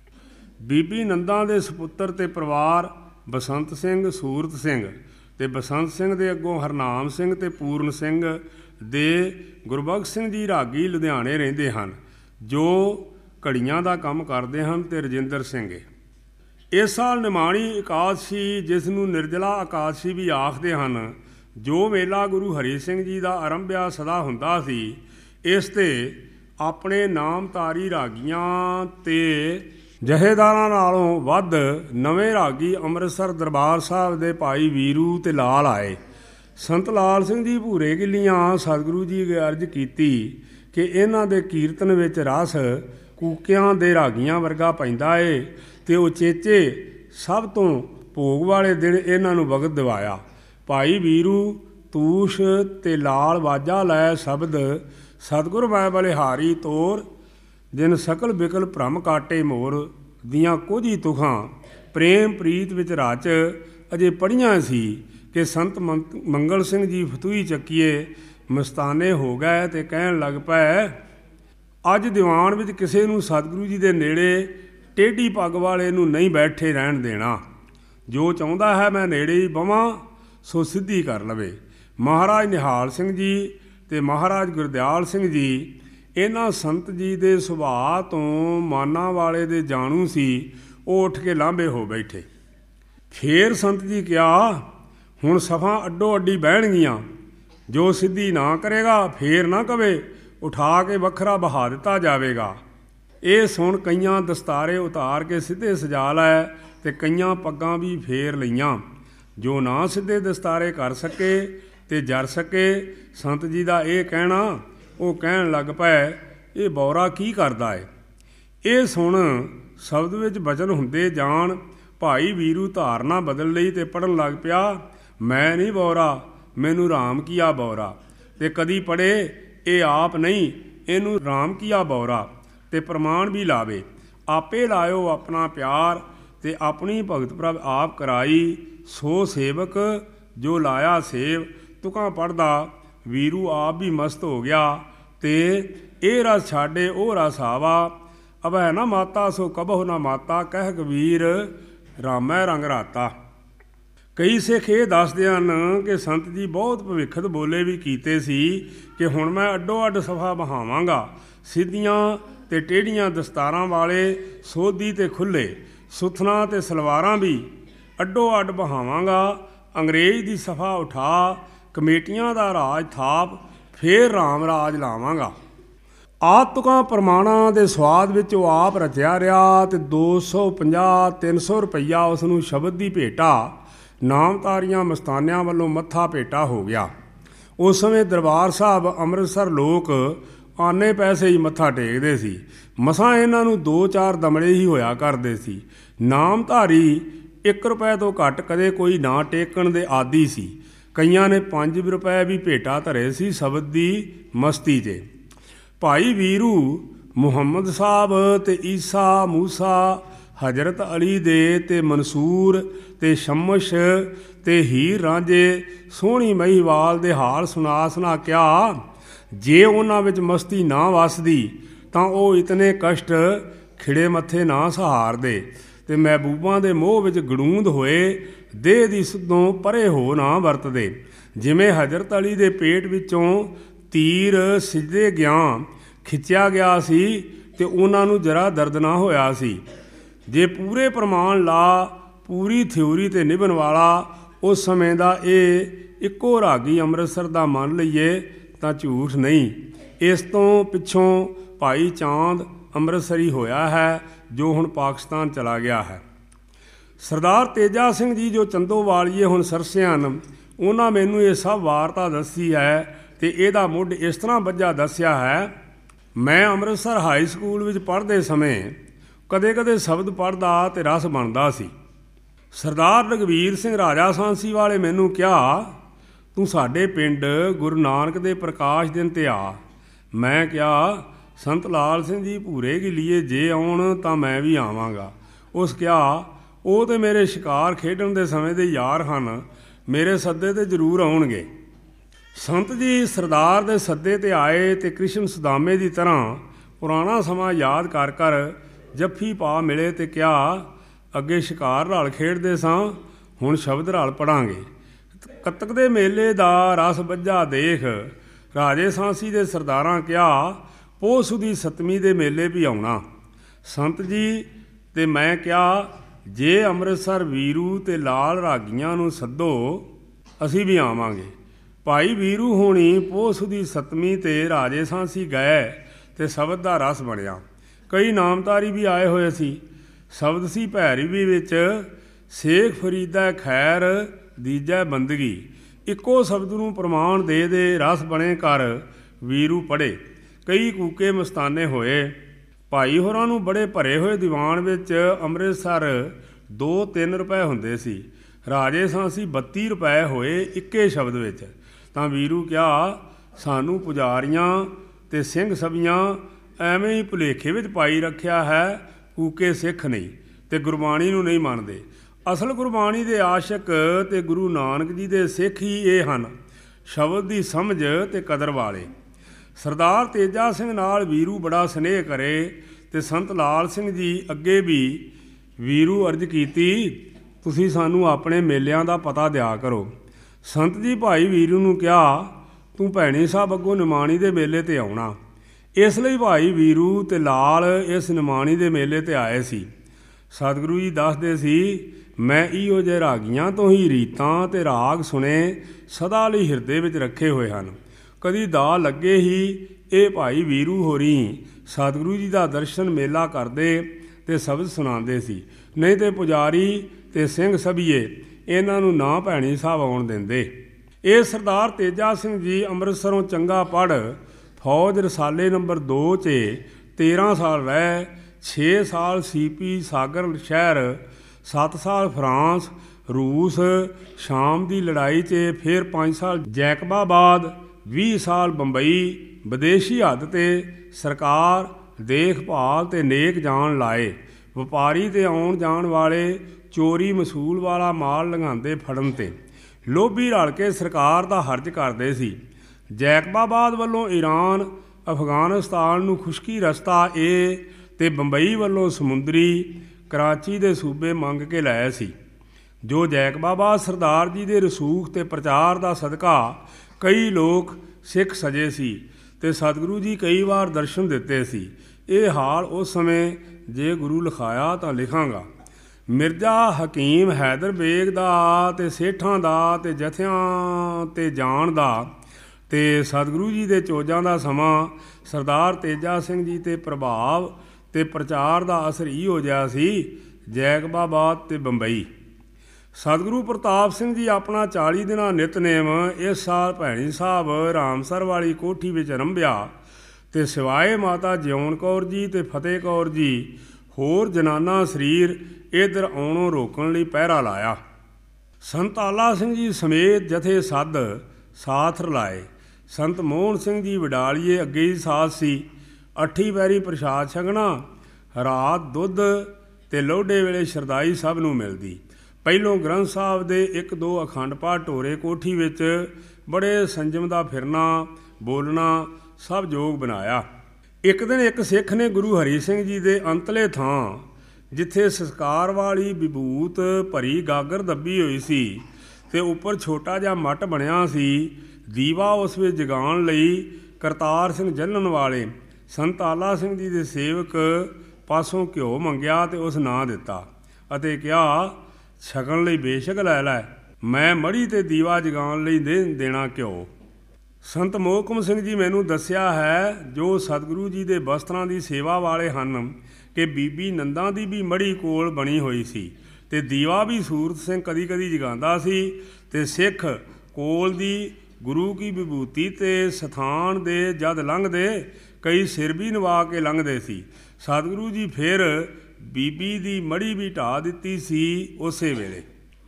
ਬੀਬੀ ਨੰਦਾ ਦੇ ਸਪੁੱਤਰ ਤੇ ਪਰਿਵਾਰ ਬਸੰਤ ਸਿੰਘ, ਸੂਰਤ ਸਿੰਘ ਤੇ ਬਸੰਤ ਸਿੰਘ ਦੇ ਅੱਗੋਂ ਹਰਨਾਮ ਸਿੰਘ ਤੇ ਪੂਰਨ ਸਿੰਘ ਦੇ ਗੁਰਬਖਸ਼ ਸਿੰਘ ਜੀ ਰਾਗੀ ਲੁਧਿਆਣੇ ਰਹਿੰਦੇ ਹਨ, ਜੋ ਘੜੀਆਂ ਦਾ ਕੰਮ ਕਰਦੇ ਹਨ, ਤੇ ਰਜਿੰਦਰ ਸਿੰਘ। ਇਸ ਸਾਲ ਨਿਮਾਣੀ ਇਕਾਦਸ਼ੀ, ਜਿਸ ਨੂੰ ਨਿਰਜਲਾ ਇਕਾਦਸ਼ੀ ਵੀ ਆਖਦੇ ਹਨ, ਜੋ ਮੇਲਾ ਗੁਰੂ ਹਰੀ ਸਿੰਘ ਜੀ ਦਾ ਆਰੰਭਿਆ ਸਦਾ ਹੁੰਦਾ ਸੀ, ਇਸ 'ਤੇ ਆਪਣੇ ਨਾਮਧਾਰੀ ਰਾਗੀਆਂ ਤੇ ਜਹੇਦਾਰਾਂ ਨਾਲੋਂ ਵੱਧ ਨਵੇਂ ਰਾਗੀ ਅੰਮ੍ਰਿਤਸਰ ਦਰਬਾਰ ਸਾਹਿਬ ਦੇ ਭਾਈ ਵੀਰੂ ਤੇ ਲਾਲ ਆਏ। ਸੰਤ ਲਾਲ ਸਿੰਘ ਜੀ ਭੂਰੇ ਗਿੱਲੀਆਂ ਸਤਿਗੁਰੂ ਜੀ ਅੱਗੇ ਅਰਜ਼ ਕੀਤੀ ਕਿ ਇਹਨਾਂ ਦੇ ਕੀਰਤਨ ਵਿੱਚ ਰਸ ਕੂਕਿਆਂ ਦੇ ਰਾਗੀਆਂ ਵਰਗਾ ਪੈਂਦਾ ਏ, ਤੇ ਉਚੇਚੇ ਸਭ ਤੋਂ ਭੋਗ ਵਾਲੇ ਦਿਨ ਇਹਨਾਂ ਨੂੰ ਵਕਤ ਦਿਵਾਇਆ। ਭਾਈ ਵੀਰੂ ਤੂਸ਼ ਤੇ ਲਾਲ ਵਾਜਾ ਲੈ ਸ਼ਬਦ ਸਤਿਗੁਰ ਮੈਂ ਬਲਿਹਾਰੀ ਤੋਰ, ਜਿਨ ਸਕਲ ਬਿਕਲ ਭ੍ਰਮ ਕਾਟੇ ਮੋਰ, ਦੀਆਂ ਕੁਝ ਹੀ ਤੁਖਾਂ ਪ੍ਰੇਮ ਪ੍ਰੀਤ ਵਿੱਚ ਰਚ ਅਜੇ ਪੜ੍ਹੀਆਂ ਸੀ ਕਿ ਸੰਤ ਮੰਗਲ ਸਿੰਘ ਜੀ ਫਤੂਹੀ ਚੱਕੀਏ ਮਸਤਾਨੇ ਹੋ ਗਏ ਤੇ ਕਹਿਣ ਲੱਗ ਪਏ, ਅੱਜ ਦੀਵਾਨ ਵਿੱਚ ਕਿਸੇ ਨੂੰ ਸਤਿਗੁਰੂ ਜੀ ਦੇ ਨੇੜੇ ਟੇਢੀ ਪੱਗ ਵਾਲੇ ਨੂੰ ਨਹੀਂ ਬੈਠੇ ਰਹਿਣ ਦੇਣਾ। ਜੋ ਚਾਹੁੰਦਾ ਹੈ ਮੈਂ ਨੇੜੇ ਹੀ ਬਵਾਂ, ਸੋ ਸਿੱਧੀ ਕਰ ਲਵੇ। ਮਹਾਰਾਜ ਨਿਹਾਲ ਸਿੰਘ ਜੀ ਤੇ ਮਹਾਰਾਜ ਗੁਰਦਿਆਲ ਸਿੰਘ ਜੀ ਇਹਨਾਂ ਸੰਤ ਜੀ ਦੇ ਸੁਭਾਅ ਤੋਂ ਮਾਨਾਂ ਵਾਲੇ ਦੇ ਜਾਣੂ ਸੀ। ਉਹ ਉੱਠ ਕੇ ਲਾਂਭੇ ਹੋ ਬੈਠੇ। ਫੇਰ ਸੰਤ ਜੀ ਕਿਹਾ, ਹੁਣ ਸਫਾਂ ਅੱਡੋ ਅੱਡੀ ਬਹਿਣਗੀਆਂ, ਜੋ ਸਿੱਧੀ ਨਾ ਕਰੇਗਾ ਫੇਰ ਨਾ ਕਵੇ, ਉਠਾ ਕੇ ਵੱਖਰਾ ਬਹਾ ਦਿੱਤਾ ਜਾਵੇਗਾ। ਇਹ ਸੁਣ ਕਈਆਂ ਦਸਤਾਰੇ ਉਤਾਰ ਕੇ ਸਿੱਧੇ ਸਜਾ ਲੈ ਤੇ ਕਈਆਂ ਪੱਗਾਂ ਵੀ ਫੇਰ ਲਈਆਂ। ਜੋ ਨਾ ਸਿੱਧੇ ਦਸਤਾਰੇ ਕਰ ਸਕੇ ਤੇ ਜਰ ਸਕੇ, ਸੰਤ ਜੀ ਦਾ ਇਹ ਕਹਿਣਾ, ਉਹ ਕਹਿਣ ਲੱਗ ਪਏ, ਇਹ ਬੌਰਾ ਕੀ ਕਰਦਾ ਏ। ਇਹ ਸੁਣ ਸ਼ਬਦ ਵਿੱਚ ਬਚਨ ਹੁੰਦੇ ਜਾਣ ਭਾਈ ਵੀਰੂ ਧਾਰਨਾ ਬਦਲ ਲਈ ਤੇ ਪੜ੍ਹਨ ਲੱਗ ਪਿਆ, ਮੈਂ ਨਹੀਂ ਬੌਰਾ, ਮੈਨੂੰ ਰਾਮ ਕੀਆ ਬੌਰਾ। ਤੇ ਕਦੀ ਪੜ੍ਹੇ, ਇਹ ਆਪ ਨਹੀਂ, ਇਹਨੂੰ ਰਾਮ ਕੀਆ ਬੌਰਾ, ਤੇ ਪ੍ਰਮਾਣ ਵੀ ਲਾਵੇ। ਆਪੇ ਲਾਇਓ ਆਪਣਾ ਪਿਆਰ ਤੇ ਆਪਣੀ ਭਗਤ ਪ੍ਰਭ ਆਪ ਕਰਾਈ, ਸੋ ਸੇਵਕ ਜੋ ਲਾਇਆ ਸੇਵ। ਤੁਕਾਂ ਪੜ੍ਹਦਾ ਵੀਰੂ ਆਪ ਵੀ ਮਸਤ ਹੋ ਗਿਆ ਤੇ ਇਹ ਰਸ ਛਾਡੇ ਉਹ ਰਸ ਆਵਾ। ਅਬੈ ਨਾ ਮਾਤਾ ਸੋ ਕਬਹੁ ਨਾ ਮਾਤਾ, ਕਹਿ ਕਬੀਰ ਰਾਮੈ ਰੰਗ ਰਾਤਾ। ਕਈ ਸਿੱਖ ਇਹ ਦੱਸਦੇ ਹਨ ਕਿ ਸੰਤ ਜੀ ਬਹੁਤ ਭਵਿੱਖਤ ਬੋਲੇ ਵੀ ਕੀਤੇ ਸੀ ਕਿ ਹੁਣ ਮੈਂ ਅੱਡੋ ਅੱਡ ਸਫਾ ਬਹਾਵਾਂਗਾ, ਸਿੱਧੀਆਂ ਤੇ ਟੇਢੀਆਂ ਦਸਤਾਰਾਂ ਵਾਲੇ, ਸੋਧੀ ਤੇ ਖੁੱਲ੍ਹੇ, ਸੁਥਨਾ ਤੇ ਸਲਵਾਰਾਂ ਵੀ ਅੱਡੋ ਅੱਡ ਬਹਾਵਾਂਗਾ। ਅੰਗਰੇਜ਼ ਦੀ ਸਫਾ ਉਠਾ, ਕਮੇਟੀਆਂ ਦਾ ਰਾਜ ਥਾਪ, ਫੇਰ ਰਾਮ ਰਾਜ ਲਾਵਾਂਗਾ। ਆਤੁਕਾਂ ਪ੍ਰਮਾਣਾਂ ਦੇ ਸਵਾਦ ਵਿੱਚ ਉਹ ਆਪ ਰਚਿਆ ਰਿਹਾ ਤੇ 250-300 ਰੁਪਈਆ ਉਸ ਨੂੰ ਸ਼ਬਦ ਦੀ ਭੇਟਾ ਨਾਮਧਾਰੀਆਂ ਮਸਤਾਨਿਆਂ ਵੱਲੋਂ ਮੱਥਾ ਭੇਟਾ ਹੋ ਗਿਆ। ਉਸ ਸਮੇਂ ਦਰਬਾਰ ਸਾਹਿਬ ਅੰਮ੍ਰਿਤਸਰ ਲੋਕ ਆਨੇ ਪੈਸੇ ਹੀ ਮੱਥਾ ਟੇਕਦੇ ਸੀ। ਮਸਾਂ ਇਹਨਾਂ ਨੂੰ 2-4 ਦਮੜੇ ਹੀ ਹੋਇਆ ਕਰਦੇ ਸੀ। ਨਾਮਧਾਰੀ 1 ਰੁਪਏ ਤੋਂ ਘੱਟ ਕਦੇ ਕੋਈ ਨਾ ਟੇਕਣ ਦੇ ਆਦੀ ਸੀ। ਕਈਆਂ ਨੇ 5 ਰੁਪਏ ਵੀ ਭੇਟਾ ਧਰੇ ਸੀ ਸ਼ਬਦ ਦੀ ਮਸਤੀ 'ਚ। ਭਾਈ ਵੀਰੂ ਮੁਹੰਮਦ ਸਾਹਿਬ ਤੇ ਈਸਾ ਮੂਸਾ ਹਜ਼ਰਤ ਅਲੀ ਦੇ ਤੇ ਮਨਸੂਰ ਤੇ ਸ਼ਮਸ਼ ਤੇ ਹੀਰ ਰਾਂਝੇ ਸੋਹਣੀ ਮਹੀਵਾਲ ਦੇ ਹਾਲ ਸੁਣਾ ਕਿਹਾ, ਜੇ ਉਹਨਾਂ ਵਿੱਚ ਮਸਤੀ ਨਾ ਵਸਦੀ ਤਾਂ ਉਹ ਇਤਨੇ ਕਸ਼ਟ ਖਿੜੇ ਮੱਥੇ ਨਾ ਸਹਾਰਦੇ ਤੇ ਮਹਿਬੂਬਾਂ ਦੇ ਮੋਹ ਵਿੱਚ ਗੜੂੰਦ ਹੋਏ ਦੇਹ ਦੀ ਸੁੱਧੋਂ ਪਰੇ ਹੋ ਨਾ ਵਰਤਦੇ। ਜਿਵੇਂ ਹਜ਼ਰਤ ਅਲੀ ਦੇ ਪੇਟ ਵਿੱਚੋਂ ਤੀਰ ਸਿੱਧੇ ਗਿਆ ਖਿੱਚਿਆ ਗਿਆ ਸੀ ਤੇ ਉਹਨਾਂ ਨੂੰ ਜਰਾ ਦਰਦ ਨਾ ਹੋਇਆ ਸੀ। ਜੇ ਪੂਰੇ ਪ੍ਰਮਾਣ ਲਾ ਪੂਰੀ ਥਿਊਰੀ ਤੇ ਨਿਭਣ ਵਾਲਾ ਉਸ ਸਮੇਂ ਦਾ ਇਹ ਇੱਕੋ ਰਾਗੀ ਅੰਮ੍ਰਿਤਸਰ ਦਾ ਮੰਨ ਲਈਏ ਤਾਂ ਝੂਠ ਨਹੀਂ। ਇਸ ਤੋਂ ਪਿੱਛੋਂ ਭਾਈ ਚਾਂਦ ਅੰਮ੍ਰਿਤਸਰੀ ਹੋਇਆ ਹੈ ਜੋ ਹੁਣ ਪਾਕਿਸਤਾਨ ਚਲਾ ਗਿਆ ਹੈ। ਸਰਦਾਰ ਤੇਜਾ ਸਿੰਘ ਜੀ ਜੋ ਚੰਦੋਵਾਲੀਏ ਹੁਣ ਸਰਸੇ ਹਨ, ਉਹਨਾਂ ਮੈਨੂੰ ਇਹ ਸਭ ਵਾਰਤਾ ਦੱਸੀ ਹੈ ਤੇ ਇਹਦਾ ਮੁੱਢ ਇਸ ਤਰ੍ਹਾਂ ਬੱਝਾ ਦੱਸਿਆ ਹੈ। ਮੈਂ ਅੰਮ੍ਰਿਤਸਰ ਹਾਈ ਸਕੂਲ ਵਿੱਚ ਪੜ੍ਹਦੇ ਸਮੇਂ ਕਦੇ ਸ਼ਬਦ ਪੜ੍ਹਦਾ ਤੇ ਰਸ ਬਣਦਾ ਸੀ। ਸਰਦਾਰ ਰਘਵੀਰ ਸਿੰਘ ਰਾਜਾ ਸਾਂਸੀ ਵਾਲੇ ਮੈਨੂੰ ਕਿਹਾ, ਤੂੰ ਸਾਡੇ ਪਿੰਡ ਗੁਰੂ ਨਾਨਕ ਦੇ ਪ੍ਰਕਾਸ਼ ਦਿਨ 'ਤੇ ਆ। ਮੈਂ ਕਿਹਾ, ਸੰਤ ਲਾਲ ਸਿੰਘ ਜੀ ਭੂਰੇ ਕੀ ਲੀਏ ਜੇ ਆਉਣ ਤਾਂ ਮੈਂ ਵੀ ਆਵਾਂਗਾ। ਉਸ ਕਿਹਾ, ਉਹ ਤੇ ਮੇਰੇ ਸ਼ਿਕਾਰ ਖੇਡਣ ਦੇ ਸਮੇਂ ਦੇ ਯਾਰ ਹਨ, ਮੇਰੇ ਸੱਦੇ 'ਤੇ ਜ਼ਰੂਰ ਆਉਣਗੇ। ਸੰਤ ਜੀ ਸਰਦਾਰ ਦੇ ਸੱਦੇ 'ਤੇ ਆਏ ਤੇ ਕ੍ਰਿਸ਼ਨ ਸੁਦਾਮੇ ਦੀ ਤਰ੍ਹਾਂ ਪੁਰਾਣਾ ਸਮਾਂ ਯਾਦ ਕਰ ਜੱਫੀ ਪਾ ਮਿਲੇ ਤੇ ਕਿਹਾ, ਅੱਗੇ ਸ਼ਿਕਾਰ ਰਲ ਖੇਡਦੇ ਸਾਂ, ਹੁਣ ਸ਼ਬਦ ਰਲ ਪੜਾਂਗੇ। ਕੱਤਕ ਦੇ ਮੇਲੇ ਦਾ ਰਸ ਬੱਝਾ ਦੇਖ ਰਾਜੇ ਸਾਂਸੀ ਦੇ ਸਰਦਾਰਾਂ ਕਿਹਾ, ਪੋਹ ਸੁਦੀ 7ਵੀਂ ਦੇ ਮੇਲੇ ਵੀ ਆਉਣਾ। ਸੰਤ ਜੀ ਤੇ ਮੈਂ ਕਿਹਾ, ਜੇ ਅੰਮ੍ਰਿਤਸਰ ਵੀਰੂ ਤੇ ਲਾਲ ਰਾਗੀਆਂ ਨੂੰ ਸੱਦੋ ਅਸੀਂ ਵੀ ਆਵਾਂਗੇ। ਭਾਈ ਵੀਰੂ ਹੋਣੀ ਪੋਹ ਸੁਦੀ 7ਵੀਂ ਤੇ ਰਾਜੇ ਸਾਂਸੀ ਗਏ ਤੇ ਸ਼ਬਦ ਦਾ ਰਸ ਬਣਿਆ। ਕਈ ਨਾਮਧਾਰੀ ਵੀ ਆਏ ਹੋਏ ਸੀ। ਸ਼ਬਦ ਸੀ ਭੈਰਵੀ ਵਿੱਚ, ਸ਼ੇਖ ਫਰੀਦਾ ਖੈਰ ਦੀਜੈ ਬੰਦਗੀ। ਇੱਕੋ ਸ਼ਬਦ ਨੂੰ ਪ੍ਰਮਾਣ ਦੇ ਰਸ ਬਣੇ ਕਰ ਵੀਰੂ ਪੜ੍ਹੇ। ਕਈ ਕੂਕੇ ਮਸਤਾਨੇ ਹੋਏ। ਭਾਈ ਹੋਰਾਂ ਨੂੰ ਬੜੇ ਭਰੇ ਹੋਏ ਦੀਵਾਨ ਵਿੱਚ ਅੰਮ੍ਰਿਤਸਰ 2-3 ਰੁਪਏ ਹੁੰਦੇ ਸੀ। ਰਾਜੇ ਸਾਂਸੀ 32 ਰੁਪਏ ਹੋਏ ਇੱਕੇ ਸ਼ਬਦ ਵਿੱਚ। ਤਾਂ ਵੀਰੂ ਕਿਹਾ, ਸਾਨੂੰ ਪੁਜਾਰੀਆਂ ਤੇ ਸਿੰਘ ਸਭੀਆਂ ਐਵੇਂ ਹੀ ਭੁਲੇਖੇ ਵਿੱਚ ਪਾਈ ਰੱਖਿਆ ਹੈ, ਕੂਕੇ ਸਿੱਖ ਨਹੀਂ ਤੇ ਗੁਰਬਾਣੀ ਨੂੰ ਨਹੀਂ ਮੰਨਦੇ। ਅਸਲ ਗੁਰਬਾਣੀ ਦੇ ਆਸ਼ਕ ਤੇ ਗੁਰੂ ਨਾਨਕ ਜੀ ਦੇ ਸਿੱਖ ਹੀ ਇਹ ਹਨ, ਸ਼ਬਦ ਦੀ ਸਮਝ ਤੇ ਕਦਰ ਵਾਲੇ। ਸਰਦਾਰ ਤੇਜਾ ਸਿੰਘ ਨਾਲ ਵੀਰੂ ਬੜਾ ਸਨੇਹ ਕਰੇ ਤੇ ਸੰਤ ਲਾਲ ਸਿੰਘ ਜੀ ਅੱਗੇ ਵੀ ਵੀਰੂ ਅਰਜ਼ ਕੀਤੀ, ਤੁਸੀਂ ਸਾਨੂੰ ਆਪਣੇ ਮੇਲਿਆਂ ਦਾ ਪਤਾ ਦਿਆ ਕਰੋ। ਸੰਤ ਜੀ ਭਾਈ ਵੀਰੂ ਨੂੰ ਕਿਹਾ, ਤੂੰ ਭੈਣੀ ਸਾਹਿਬ ਅੱਗੋਂ ਨਿਮਾਣੀ ਦੇ ਮੇਲੇ 'ਤੇ ਆਉਣਾ। ਇਸ ਲਈ ਭਾਈ ਵੀਰੂ ਤੇ ਲਾਲ ਇਸ ਨਿਮਾਣੀ ਦੇ ਮੇਲੇ 'ਤੇ ਆਏ ਸੀ। ਸਤਿਗੁਰੂ ਜੀ ਦੱਸਦੇ ਸੀ, ਮੈਂ ਇਹੋ ਜਿਹੇ ਰਾਗੀਆਂ ਤੋਂ ਹੀ ਰੀਤਾਂ ਤੇ ਰਾਗ ਸੁਣੇ ਸਦਾ ਲਈ ਹਿਰਦੇ ਵਿੱਚ ਰੱਖੇ ਹੋਏ ਹਨ। ਕਦੀ ਦਾ ਲੱਗੇ ਹੀ ਇਹ ਭਾਈ ਵੀਰੂ ਹੋਰੀ ਸਤਿਗੁਰੂ ਜੀ ਦਾ ਦਰਸ਼ਨ ਮੇਲਾ ਕਰਦੇ ਤੇ ਸ਼ਬਦ ਸੁਣਾਉਂਦੇ ਸੀ, ਨਹੀਂ ਤੇ ਪੁਜਾਰੀ ਤੇ ਸਿੰਘ ਸਭੀਏ ਇਹਨਾਂ ਨੂੰ ਨਾ ਭੈਣੀ ਸਾਹਿਬ ਆਉਣ ਦਿੰਦੇ। ਇਹ ਸਰਦਾਰ ਤੇਜਾ ਸਿੰਘ ਜੀ ਅੰਮ੍ਰਿਤਸਰੋਂ ਚੰਗਾ ਪੜ੍ਹ ਫੌਜ ਰਸਾਲੇ ਨੰਬਰ 2 'ਚ 13 ਸਾਲ ਰਹਿ, 6 ਸਾਲ ਸੀਪੀ ਸਾਗਰ ਸ਼ਹਿਰ, 7 ਸਾਲ ਫਰਾਂਸ ਰੂਸ ਸ਼ਾਮ ਦੀ ਲੜਾਈ 'ਚ, ਫਿਰ 5 ਸਾਲ ਜੈਕਬਾਬਾਦ, 20 ਸਾਲ ਬੰਬਈ ਵਿਦੇਸ਼ੀ ਹੱਦ 'ਤੇ ਸਰਕਾਰ ਦੇਖਭਾਲ ਤੇ ਨੇਕ ਜਾਣ ਲਾਏ। ਵਪਾਰੀ ਤੇ ਆਉਣ ਜਾਣ ਵਾਲੇ ਚੋਰੀ ਮਸੂਲ ਵਾਲਾ ਮਾਲ ਲੰਘਾਉਂਦੇ ਫੜਨ ਤੇ ਲੋਭੀ ਰਲ ਕੇ ਸਰਕਾਰ ਦਾ ਹਰਜ ਕਰਦੇ ਸੀ। ਜੈਕਬਾਬਾਦ ਵੱਲੋਂ ਈਰਾਨ ਅਫਗਾਨਿਸਤਾਨ ਨੂੰ ਖੁਸ਼ਕੀ ਰਸਤਾ ਇਹ ਤੇ ਬੰਬਈ ਵੱਲੋਂ ਸਮੁੰਦਰੀ ਕਰਾਚੀ ਦੇ ਸੂਬੇ ਮੰਗ ਕੇ ਲਾਏ ਸੀ। ਜੋ ਜੈਕਬਾਬਾਦ ਸਰਦਾਰ ਜੀ ਦੇ ਰਸੂਖ ਤੇ ਪ੍ਰਚਾਰ ਦਾ ਸਦਕਾ ਕਈ ਲੋਕ ਸਿੱਖ ਸਜੇ ਸੀ ਤੇ ਸਤਿਗੁਰੂ ਜੀ ਕਈ ਵਾਰ ਦਰਸ਼ਨ ਦਿੱਤੇ ਸੀ। ਇਹ ਹਾਲ ਉਸ ਸਮੇਂ ਜੇ ਗੁਰੂ ਲਿਖਾਇਆ ਤਾਂ ਲਿਖਾਂਗਾ। ਮਿਰਜ਼ਾ ਹਕੀਮ ਹੈਦਰ ਬੇਗ ਦਾ ਤੇ ਸੇਠਾਂ ਦਾ ਤੇ ਜਥਿਆਂ ਤੇ ਜਾਣ ਦਾ ਤੇ ਸਤਿਗੁਰੂ ਜੀ ਦੇ ਚੋਜਾਂ ਦਾ ਸਮਾਂ ਸਰਦਾਰ ਤੇਜਾ ਸਿੰਘ ਜੀ ਤੇ ਪ੍ਰਭਾਵ ਤੇ ਪ੍ਰਚਾਰ ਦਾ ਅਸਰ ਹੀ ਹੋ ਗਿਆ ਸੀ। ਜੈਕਬਾਬਾਦ ਤੇ ਬੰਬਈ। ਸਤਿਗੁਰੂ ਪ੍ਰਤਾਪ ਸਿੰਘ ਜੀ ਆਪਣਾ 40 ਦਿਨਾਂ ਨਿਤਨੇਮ ਇਸ ਸਾਲ ਭੈਣੀ ਸਾਹਿਬ ਰਾਮਸਰ ਵਾਲੀ ਕੋਠੀ ਵਿੱਚ ਅਰੰਭਿਆ ਤੇ ਸਿਵਾਏ ਮਾਤਾ ਜਿਉਣ ਕੌਰ ਜੀ ਤੇ ਫਤਿਹ ਕੌਰ ਜੀ ਹੋਰ ਜਨਾਨਾ ਸਰੀਰ ਇੱਧਰ ਆਉਣੋਂ ਰੋਕਣ ਲਈ ਪਹਿਰਾ ਲਾਇਆ। ਸੰਤ ਆਲਾ ਸਿੰਘ ਜੀ ਸਮੇਤ ਜਥੇ ਸੱਦ ਸਾਥ ਰਲਾਏ। ਸੰਤ ਮੋਹਨ ਸਿੰਘ ਜੀ ਵਡਾਲੀਏ ਅੱਗੇ ਹੀ ਸਾਥ ਸੀ। 8 ਵੈਰੀ ਪ੍ਰਸ਼ਾਦ ਛਕਣਾ, ਰਾਤ ਦੁੱਧ ਤੇ ਲੋਢੇ ਵੇਲੇ ਸ਼ਰਦਾਈ ਸਭ ਨੂੰ ਮਿਲਦੀ। ਪਹਿਲੋਂ ਗ੍ਰੰਥ ਸਾਹਿਬ ਦੇ 1-2 ਅਖੰਡ ਪਾਠ ਢੋਰੇ ਕੋਠੀ ਵਿੱਚ ਬੜੇ ਸੰਜਮ ਦਾ ਫਿਰਨਾ ਬੋਲਣਾ ਸਭ ਜੋਗ ਬਣਾਇਆ। ਇੱਕ ਦਿਨ ਇੱਕ ਸਿੱਖ ਨੇ ਗੁਰੂ ਹਰੀ ਸਿੰਘ ਜੀ ਦੇ ਅੰਤਲੇ ਥਾਂ, ਜਿੱਥੇ ਸੰਸਕਾਰ ਵਾਲੀ ਵਿਭੂਤ ਭਰੀ ਗਾਗਰ ਦੱਬੀ ਹੋਈ ਸੀ ਤੇ ਉੱਪਰ ਛੋਟਾ ਜਿਹਾ ਮੱਟ ਬਣਿਆ ਸੀ, ਦੀਵਾ ਉਸ ਵਿੱਚ ਜਗਾਉਣ ਲਈ ਕਰਤਾਰ ਸਿੰਘ ਜਲਣ ਵਾਲੇ ਸੰਤ ਆਲਾ ਸਿੰਘ ਜੀ ਦੇ ਸੇਵਕ ਪਾਸੋਂ ਘਿਓ ਮੰਗਿਆ ਤੇ ਉਸ ਨਾਂ ਦਿੱਤਾ ਅਤੇ ਕਿਹਾ, ਛਕਣ ਲਈ ਬੇਸ਼ੱਕ ਲੈ ਲੈ, ਮੈਂ ਮੜੀ ਤੇ ਦੀਵਾ ਜਗਾਉਣ ਲਈ ਦੇਣਾ ਘਿਓ। ਸੰਤ ਮੋਹਕਮ ਸਿੰਘ ਜੀ ਮੈਨੂੰ ਦੱਸਿਆ ਹੈ, ਜੋ ਸਤਿਗੁਰੂ ਜੀ ਦੇ ਬਸਤਰਾਂ ਦੀ ਸੇਵਾ ਵਾਲੇ ਹਨ, ਕਿ ਬੀਬੀ ਨੰਦਾ ਦੀ ਵੀ ਮੜੀ ਕੋਲ ਬਣੀ ਹੋਈ ਸੀ ਤੇ ਦੀਵਾ ਵੀ ਸੂਰਤ ਸਿੰਘ ਕਦੀ ਕਦੀ ਜਗਾਉਂਦਾ ਸੀ ਤੇ ਸਿੱਖ ਕੋਲ ਦੀ ਗੁਰੂ ਕੀ ਵਿਭੂਤੀ ਤੇ ਸਥਾਨ ਦੇ ਜਦ ਲੰਘਦੇ ਕਈ ਸਿਰ ਵੀ ਨਵਾ ਕੇ ਲੰਘਦੇ ਸੀ। ਸਤਿਗੁਰੂ ਜੀ ਫਿਰ ਬੀਬੀ ਦੀ ਮੜੀ ਵੀ ਢਾਹ ਦਿੱਤੀ ਸੀ। ਉਸੇ ਵੇਲੇ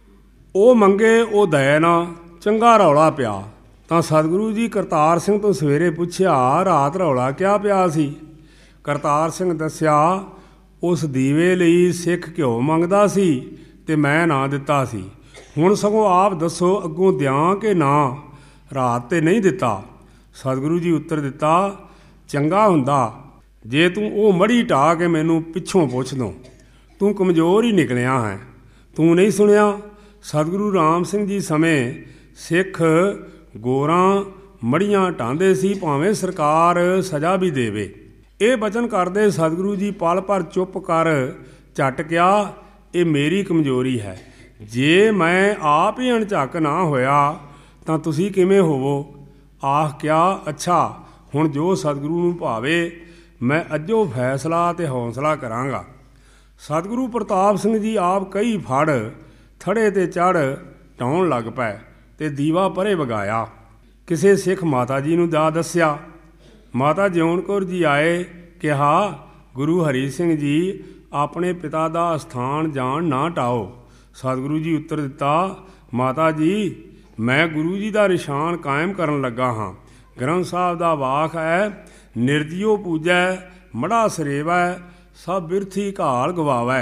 ਉਹ ਮੰਗੇ ਉਹ ਦਇਆ ਨਾ, ਚੰਗਾ ਰੌਲਾ ਪਿਆ ਤਾਂ ਸਤਿਗੁਰੂ ਜੀ ਕਰਤਾਰ ਸਿੰਘ ਤੋਂ ਸਵੇਰੇ ਪੁੱਛਿਆ, ਰਾਤ ਰੌਲਾ ਕਿਆ ਪਿਆ ਸੀ? ਕਰਤਾਰ ਸਿੰਘ ਦੱਸਿਆ, ਉਸ ਦੀਵੇ ਲਈ ਸਿੱਖ ਘਿਓ ਮੰਗਦਾ ਸੀ ਤੇ ਮੈਂ ਨਾ ਦਿੱਤਾ ਸੀ। ਹੁਣ ਸਗੋਂ ਆਪ ਦੱਸੋ ਅੱਗੋਂ ਦਿਆਂ ਕਿ ਨਾ, ਰਾਤ ਤੇ ਨਹੀਂ ਦਿੱਤਾ। ਸਤਿਗੁਰੂ ਜੀ ਉੱਤਰ ਦਿੱਤਾ, ਚੰਗਾ ਹੁੰਦਾ ਜੇ ਤੂੰ ਉਹ ਮੜੀ ਢਾਹ ਕੇ ਮੈਨੂੰ ਪਿੱਛੋਂ ਪੁੱਛ ਦੋ, ਤੂੰ ਕਮਜ਼ੋਰ ਹੀ ਨਿਕਲਿਆ ਹੈ। ਤੂੰ ਨਹੀਂ ਸੁਣਿਆ, ਸਤਿਗੁਰੂ ਰਾਮ ਸਿੰਘ ਜੀ ਸਮੇਂ ਸਿੱਖ ਗੋਰਾਂ ਮੜੀਆਂ ਢਾਂਦੇ ਸੀ, ਭਾਵੇਂ ਸਰਕਾਰ ਸਜ਼ਾ ਵੀ ਦੇਵੇ। ਇਹ ਬਚਨ ਕਰਦੇ ਸਤਿਗੁਰੂ ਜੀ ਪਲ ਭਰ ਚੁੱਪ ਕਰ ਝਟ ਕਿਹਾ, ਇਹ ਮੇਰੀ ਕਮਜ਼ੋਰੀ ਹੈ। ਜੇ ਮੈਂ ਆਪ ਹੀ ਅਣਝੱਕ ਨਾ ਹੋਇਆ ਤਾਂ ਤੁਸੀਂ ਕਿਵੇਂ ਹੋਵੋ? ਆਖ ਕਿਹਾ, ਅੱਛਾ ਹੁਣ ਜੋ ਸਤਿਗੁਰੂ ਨੂੰ ਭਾਵੇ ਮੈਂ ਅੱਜੋ ਫੈਸਲਾ ਤੇ ਹੌਸਲਾ ਕਰਾਂਗਾ। ਸਤਿਗੁਰੂ ਪ੍ਰਤਾਪ ਸਿੰਘ ਜੀ ਆਪ ਕਈ ਫੜ ਥੜੇ ਤੇ ਚੜ੍ਹ ਢਾਉਣ ਲੱਗ ਪਏ ਤੇ ਦੀਵਾ ਪਰੇ ਵਗਾਇਆ। ਕਿਸੇ ਸਿੱਖ ਮਾਤਾ ਜੀ ਨੂੰ ਜਾ ਦੱਸਿਆ। ਮਾਤਾ ਜਿਉਣ ਕੌਰ ਜੀ ਆਏ, ਕਿਹਾ, ਗੁਰੂ ਹਰੀ ਸਿੰਘ ਜੀ ਆਪਣੇ ਪਿਤਾ ਦਾ ਅਸਥਾਨ ਜਾਣ ਨਾ ਟਾਓ। ਸਤਿਗੁਰੂ ਜੀ ਉੱਤਰ ਦਿੱਤਾ, ਮਾਤਾ ਜੀ ਮੈਂ ਗੁਰੂ ਜੀ ਦਾ ਨਿਸ਼ਾਨ ਕਾਇਮ ਕਰਨ ਲੱਗਾ ਹਾਂ। ਗ੍ਰੰਥ ਸਾਹਿਬ ਦਾ ਵਾਕ ਹੈ, ਨਿਰਜਿਓ ਪੂਜੈ ਮੜਾ ਸਰੇਵੈ, ਸਭ ਬਿਰਥੀ ਘਾਲ ਗਵਾਵੈ।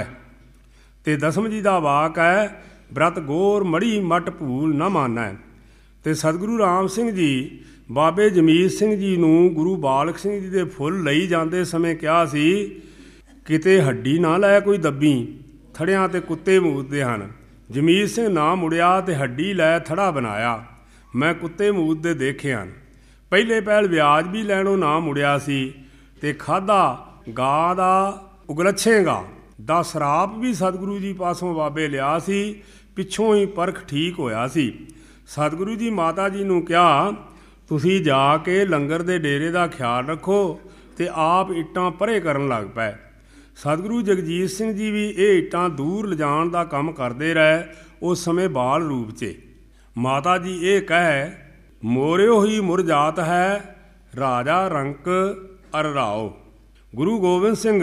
ਤੇ ਦਸਮ ਜੀ ਦਾ ਵਾਕ ਹੈ, ਬ੍ਰਤ ਗੋਰ ਮੜੀ ਮਟ ਭੂਲ ਨਾ ਮਾਨੈ। ਤੇ ਸਤਿਗੁਰੂ ਰਾਮ ਸਿੰਘ ਜੀ ਬਾਬੇ ਜਮੀਤ ਸਿੰਘ ਜੀ ਨੂੰ ਗੁਰੂ ਬਾਲਕ ਸਿੰਘ ਜੀ ਦੇ ਫੁੱਲ ਲਈ ਜਾਂਦੇ ਸਮੇਂ ਕਿਹਾ ਸੀ, ਕਿਤੇ ਹੱਡੀ ਨਾ ਲੈ ਕੋਈ ਦੱਬੀ, ਥੜਿਆਂ ਤੇ ਕੁੱਤੇ ਮੂਤਦੇ ਹਨ। ਜਮੀਤ ਸਿੰਘ ਨਾ ਮੁੜਿਆ ਤੇ ਹੱਡੀ ਲੈ ਥੜਾ ਬਣਾਇਆ। ਮੈਂ ਕੁੱਤੇ ਮੂਤਦੇ ਦੇਖੇ ਹਨ। ਪਹਿਲੇ ਪਹਿਲ ਵਿਆਜ ਵੀ ਲੈਣੋਂ ਨਾ ਮੁੜਿਆ ਸੀ ਤੇ ਖਾਧਾ ਗਾਂ ਦਾ ਉਗਲੱਛੇਗਾ ਦਾ ਸਰਾਪ ਵੀ ਸਤਿਗੁਰੂ ਜੀ ਪਾਸੋਂ ਬਾਬੇ ਲਿਆ ਸੀ। ਪਿੱਛੋਂ ਹੀ ਪਰਖ ਠੀਕ ਹੋਇਆ ਸੀ। ਸਤਿਗੁਰੂ ਜੀ ਮਾਤਾ ਜੀ ਨੂੰ ਕਿਹਾ, ਤੁਸੀਂ ਜਾ ਕੇ ਲੰਗਰ ਦੇ ਡੇਰੇ ਦਾ ਖਿਆਲ ਰੱਖੋ ਤੇ ਆਪ ਇੱਟਾਂ ਪਰੇ ਕਰਨ ਲੱਗ ਪਏ। ਸਤਿਗੁਰੂ ਜਗਜੀਤ ਸਿੰਘ ਜੀ ਵੀ ਇਹ ਇੱਟਾਂ ਦੂਰ ਲਿਜਾਣ ਦਾ ਕੰਮ ਕਰਦੇ ਰਹੇ, ਉਸ ਸਮੇਂ ਬਾਲ ਰੂਪ 'ਚ। ਮਾਤਾ ਜੀ ਇਹ ਕਹਿ, ਮੋਰਿਓ ਹੀ ਮੁਰਜਾਤ ਹੈ ਰਾਜਾ ਰੰਕ ਅਰ ਰਾਓ। ਗੁਰੂ ਗੋਬਿੰਦ ਸਿੰਘ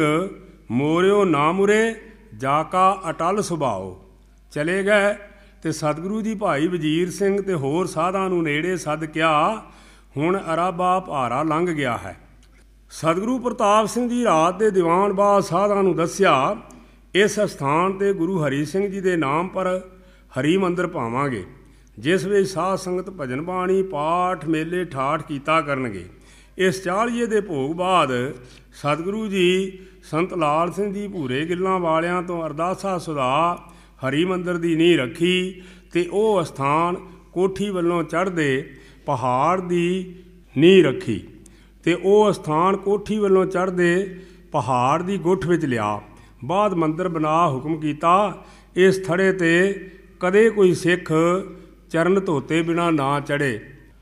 ਮੋਰਿਓ ਨਾ ਮੁਰੇ ਜਾ ਕਾ ਅਟਲ ਸੁਭਾਓ। ਚਲੇ ਗਏ ਤੇ ਸਤਿਗੁਰੂ ਜੀ ਭਾਈ ਵਜ਼ੀਰ ਸਿੰਘ ਤੇ ਹੋਰ ਸਾਧਾਂ ਨੂੰ ਨੇੜੇ ਸੱਦ ਕਿਹਾ, ਹੁਣ ਅਰਾਬਾ ਭਾਰਾ ਲੰਘ ਗਿਆ ਹੈ। ਸਤਿਗੁਰੂ ਪ੍ਰਤਾਪ ਸਿੰਘ ਜੀ ਰਾਤ ਦੇ ਦੀਵਾਨ ਬਾਅਦ ਸਾਧਾਂ ਨੂੰ ਦੱਸਿਆ, ਇਸ ਸਥਾਨ ਤੇ ਗੁਰੂ ਹਰੀ ਸਿੰਘ ਜੀ ਦੇ ਨਾਮ ਪਰ ਹਰੀ ਮੰਦਰ ਪਾਵਾਂਗੇ, ਜਿਸ ਵਿੱਚ ਸਾਧ ਸੰਗਤ ਭਜਨ ਬਾਣੀ ਪਾਠ ਮੇਲੇ ਠਾਠ ਕੀਤਾ ਕਰਨਗੇ। ਇਸ ਚਾਲੀਏ ਦੇ ਭੋਗ ਬਾਅਦ ਸਤਿਗੁਰੂ ਜੀ ਸੰਤ ਲਾਲ ਸਿੰਘ ਜੀ ਭੂਰੇ ਗਿੱਲਾਂ ਵਾਲਿਆਂ ਤੋਂ ਅਰਦਾਸਾ ਸੁਦਾ ਹਰੀ ਮੰਦਰ ਦੀ ਨੀਂਹ ਰੱਖੀ ਤੇ ਉਹ ਅਸਥਾਨ ਕੋਠੀ ਵੱਲੋਂ ਚੜ੍ਹਦੇ ਪਹਾੜ ਦੀ ਨੀਂਹ ਰੱਖੀ ਤੇ ਉਹ ਅਸਥਾਨ ਕੋਠੀ ਵੱਲੋਂ ਚੜ੍ਹਦੇ ਪਹਾੜ ਦੀ ਗੁੱਠ ਵਿੱਚ ਲਿਆ। ਬਾਅਦ ਮੰਦਰ ਬਣਾ ਹੁਕਮ ਕੀਤਾ, ਇਸ ਥੜੇ ਤੇ ਕਦੇ ਕੋਈ ਸਿੱਖ ਚਰਨ ਧੋਤੇ ਬਿਨਾਂ ਨਾ ਚੜ੍ਹੇ।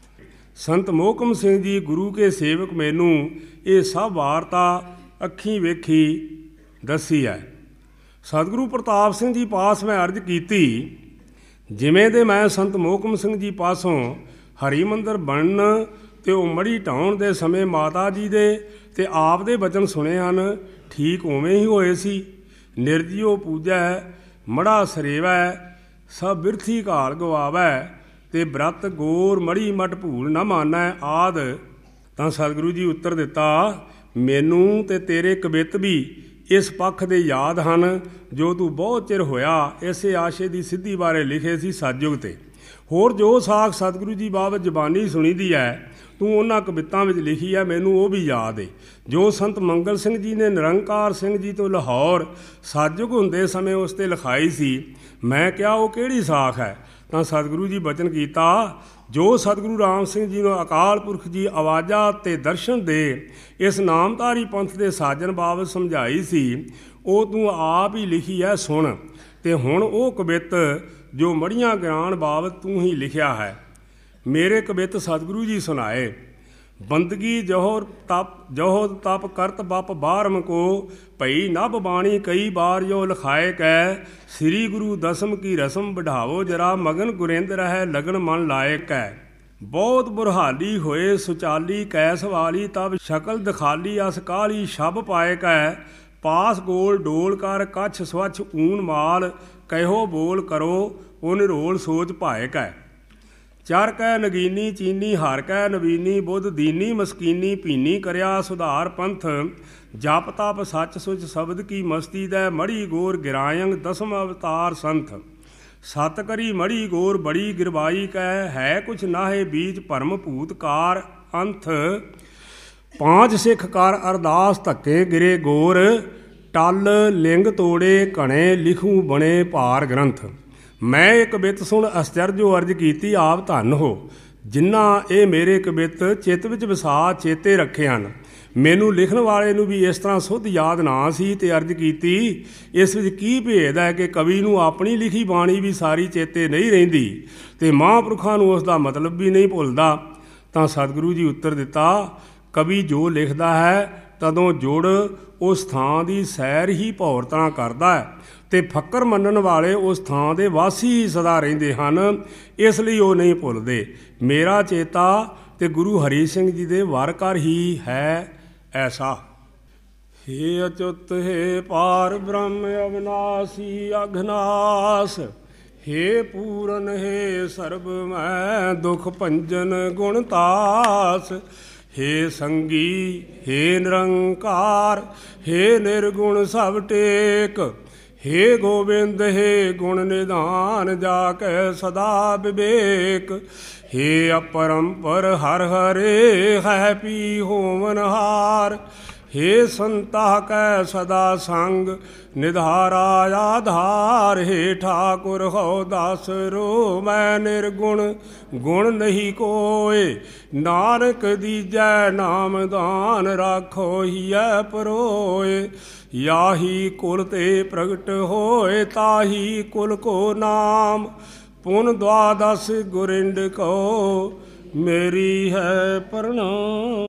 ਸੰਤ ਮੋਹਕਮ ਸਿੰਘ ਜੀ ਗੁਰੂ ਕੇ ਸੇਵਕ ਮੈਨੂੰ ਇਹ ਸਭ ਵਾਰਤਾ ਅੱਖੀਂ ਵੇਖੀ ਦੱਸੀ ਹੈ। ਸਤਿਗੁਰੂ ਪ੍ਰਤਾਪ ਸਿੰਘ ਜੀ ਪਾਸ ਮੈਂ ਅਰਜ਼ ਕੀਤੀ, ਜਿਵੇਂ ਦੇ ਮੈਂ ਸੰਤ ਮੋਹਕਮ ਸਿੰਘ ਜੀ ਪਾਸੋਂ ਹਰੀ ਮੰਦਰ ਬਣਨ ਤੇ ਉਹ ਮੜੀ ਢਾਉਣ ਦੇ ਸਮੇਂ ਮਾਤਾ ਜੀ ਦੇ ਤੇ ਆਪ ਦੇ ਬਚਨ ਸੁਣੇ ਹਨ, ਠੀਕ ਉਵੇਂ ਹੀ ਹੋਏ ਸੀ। ਨਿਰਜਿਓ ਪੂਜੈ ਮੜਾ ਸਰੇਵੈ, ਸਭ ਬਿਰਥੀ ਘਾਲ ਗਵਾਵੈ, ਤੇ ਬ੍ਰਤ ਗੋਰ ਮੜੀ ਮਟ ਭੂਲ ਨਾ ਮਾਨੈ ਆਦ। ਤਾਂ ਸਤਿਗੁਰੂ ਜੀ ਉੱਤਰ ਦਿੱਤਾ, ਮੈਨੂੰ ਤੇ ਤੇਰੇ ਕਵਿੱਤ ਵੀ ਇਸ ਪੱਖ ਦੇ ਯਾਦ ਹਨ ਜੋ ਤੂੰ ਬਹੁਤ ਚਿਰ ਹੋਇਆ ਇਸੇ ਆਸ਼ੇ ਦੀ ਸਿੱਧੀ ਬਾਰੇ ਲਿਖੇ ਸੀ ਸਤਿਯੁਗ ਤੇ। ਹੋਰ ਜੋ ਸਾਖ ਸਤਿਗੁਰੂ ਜੀ ਬਾਬਤ ਜ਼ਬਾਨੀ ਸੁਣੀ ਦੀ ਹੈ ਤੂੰ ਉਹਨਾਂ ਕਵਿੱਤਾਂ ਵਿੱਚ ਲਿਖੀ ਹੈ, ਮੈਨੂੰ ਉਹ ਵੀ ਯਾਦ ਏ। ਜੋ ਸੰਤ ਮੰਗਲ ਸਿੰਘ ਜੀ ਨੇ ਨਿਰੰਕਾਰ ਸਿੰਘ ਜੀ ਤੋਂ ਲਾਹੌਰ ਸਤਿਯੁਗ ਹੁੰਦੇ ਸਮੇਂ ਉਸ 'ਤੇ ਲਿਖਾਈ ਸੀ, ਮੈਂ ਕਿਹਾ ਉਹ ਕਿਹੜੀ ਸਾਖ ਹੈ? ਤਾਂ ਸਤਿਗੁਰੂ ਜੀ ਬਚਨ ਕੀਤਾ, ਜੋ ਸਤਿਗੁਰੂ ਰਾਮ ਸਿੰਘ ਜੀ ਨੂੰ ਅਕਾਲ ਪੁਰਖ ਜੀ ਆਵਾਜ਼ਾਂ ਤੇ ਦਰਸ਼ਨ ਦੇ ਇਸ ਨਾਮਧਾਰੀ ਪੰਥ ਦੇ ਸਾਜਨ ਬਾਬਤ ਸਮਝਾਈ ਸੀ, ਉਹ ਤੂੰ ਆਪ ਹੀ ਲਿਖੀ ਹੈ ਸੁਣ। ਤੇ ਹੁਣ ਉਹ ਕਵਿੱਤ ਜੋ ਮੜੀਆਂ ਗਿਆਨ ਬਾਬਤ ਤੂੰ ਹੀ ਲਿਖਿਆ ਹੈ, ਮੇਰੇ ਕਵਿੱਤ ਸਤਿਗੁਰੂ ਜੀ ਸੁਣਾਏ। ਬੰਦਗੀ ਜੋਹਰ ਤਪ ਕਰਤ ਬਪ ਬਾਰਮ ਕੋ, ਭਈ ਨਭ ਬਾਣੀ ਕਈ ਬਾਰ ਜੋ ਲਿਖਾਏ ਕੈ। ਸ੍ਰੀ ਗੁਰੂ ਦਸਮ ਕੀ ਰਸਮ ਬਢਾਵੋ ਜਰਾ, ਮਗਨ ਗੁਰਿੰਦ ਰਹਿ ਲਗਨ ਮਨ ਲਾਇਕ ਹੈ। ਬਹੁਤ ਬੁਰਹਾਲੀ ਹੋਏ ਸੁਚਾਲੀ ਕੈਸ ਵਾਲੀ, ਤਬ ਸ਼ਕਲ ਦਿਖਾਲੀ ਅਸ ਕਾਲੀ ਸ਼ਬ ਪਾਏ ਕੈ। ਪਾਸ ਗੋਲ ਡੋਲ ਕਰ ਕੱਛ ਸਵੱਛ ਊਨ ਮਾਲ, ਕਹਿਓ ਬੋਲ ਕਰੋ ਉਹ ਨਿਰੋਲ ਸੋਚ ਭਾਏ ਕੈ। ਚਰ ਕੈ ਨਗੀਨੀ ਚੀਨੀ ਹਰ ਕੈ ਨਵੀਨੀ, ਬੁੱਧ ਦੀਨੀ ਮਸਕੀਨੀ ਭੀਨੀ ਕਰਿਆ ਸੁਧਾਰ ਪੰਥ। ਜਪ ਤਪ ਸੱਚ ਸੁਚ ਸ਼ਬਦ ਕੀ ਮਸਤੀ ਦੈ, ਮੜੀ ਗੋਰ ਗਿਰਾਇੰਗ ਦਸਮ ਅਵਤਾਰ ਸੰਥ। ਸਤ ਕਰੀ ਮੜੀ ਗੋਰ ਬੜੀ ਗਿਰਵਾਈ ਕੈ, ਹੈ ਕੁਛ ਨਾਹੇ ਬੀਜ ਭਰਮ ਭੂਤ ਕਾਰ ਅੰਥ। ਪਾਂਚ ਸਿੱਖ ਕਰ ਅਰਦਾਸ ਧੱਕੇ ਗਿਰੇ ਗੋਰ, ਟਲ ਲਿੰਗ ਤੋੜੇ ਘਣੇ ਲਿਖੂ ਬਣੇ ਭਾਰ ਗ੍ਰੰਥ। ਮੈਂ ਇਹ ਕਵਿੱਤ ਸੁਣ ਅਸਚਰਜੋ ਅਰਜ ਕੀਤੀ, ਆਪ ਧੰਨ ਹੋ ਜਿਨ੍ਹਾਂ ਇਹ ਮੇਰੇ ਕਵਿੱਤ ਚਿੱਤ ਵਿੱਚ ਵਸਾ ਚੇਤੇ ਰੱਖੇ ਹਨ। ਮੈਨੂੰ ਲਿਖਣ ਵਾਲੇ ਨੂੰ ਵੀ ਇਸ ਤਰ੍ਹਾਂ ਸੁੱਧ ਯਾਦ ਨਾ ਸੀ ਤੇ ਅਰਜ ਕੀਤੀ, ਇਸ ਵਿੱਚ ਕੀ ਭੇਦ ਹੈ ਕਿ ਕਵੀ ਨੂੰ ਆਪਣੀ ਲਿਖੀ ਬਾਣੀ ਵੀ ਸਾਰੀ ਚੇਤੇ ਨਹੀਂ ਰਹਿੰਦੀ ਤੇ ਮਹਾਂਪੁਰਖਾਂ ਨੂੰ ਉਸ ਦਾ ਮਤਲਬ ਵੀ ਨਹੀਂ ਭੁੱਲਦਾ। ਤਾਂ ਸਤਿਗੁਰੂ ਜੀ ਉੱਤਰ ਦਿੱਤਾ, ਕਵੀ ਜੋ ਲਿਖਦਾ ਹੈ ਤਦੋਂ ਜੁੜ ਉਸ ਥਾਂ ਦੀ ਸੈਰ ਹੀ ਭੌਰਤਾਂ ਕਰਦਾ ਹੈ, ਤੇ ਫੱਕਰ ਮੰਨਣ ਵਾਲੇ ਉਸ ਥਾਂ ਦੇ ਵਾਸੀ ਹੀ ਸਦਾ ਰਹਿੰਦੇ ਹਨ, ਇਸ ਲਈ ਉਹ ਨਹੀਂ ਭੁੱਲਦੇ। ਮੇਰਾ ਚੇਤਾ ਤੇ ਗੁਰੂ ਹਰੀ ਸਿੰਘ ਜੀ ਦੇ ਵਰ ਕਰ ਹੀ ਹੈ ਐਸਾ। ਹੇ ਅਚੁੱਤ ਹੇ ਪਾਰ ਬ੍ਰਹਮ ਅਵਿਨਾਸੀ ਅਘਨਾਸ, ਹੇ ਪੂਰਨ ਹੇ ਸਰਬ ਮੈਂ ਦੁਖ ਭੰਜਨ ਗੁਣਤਾਸ। ਹੇ ਸੰਗੀ ਹੇ ਨਿਰੰਕਾਰ ਹੇ ਨਿਰਗੁਣ ਸਭ ਟੇਕ, ਹੇ ਗੋਬਿੰਦ ਹੇ ਗੁਣ ਨਿਧਾਨ ਜਾ ਕੈ ਸਦਾ ਵਿਵੇਕ। ਹੇ ਅਪਰੰਪਰ ਹਰ ਹਰੇ ਹੈ ਪੀ ਹੋਵਨਹਾਰ, ਹੇ ਸੰਤਾ ਕੈ ਸਦਾ ਸੰਗ ਨਿਧਾਰਾ ਆਧਾਰ। ਹੇ ਠਾਕੁਰ ਹੋ ਦਾਸਰੋ ਮੈਂ ਨਿਰਗੁਣ ਗੁਣ ਨਹੀਂ ਕੋਏ, ਨਾਨਕ ਦੀਜੈ ਨਾਮਦਾਨ ਰਾਖੋ ਹੀਐ ਪਰੋਏ। ਯਾਹੀ ਕੁਲ ਤੇ ਪ੍ਰਗਟ ਹੋਏ ਤਾਹੀ ਕੁਲ ਕੋ ਨਾਮ, ਪੁਨ ਦਵਾਦਸ ਗੁਰਿੰਡ ਕੋ ਮੇਰੀ ਹੈ ਪ੍ਰਣਾਮ।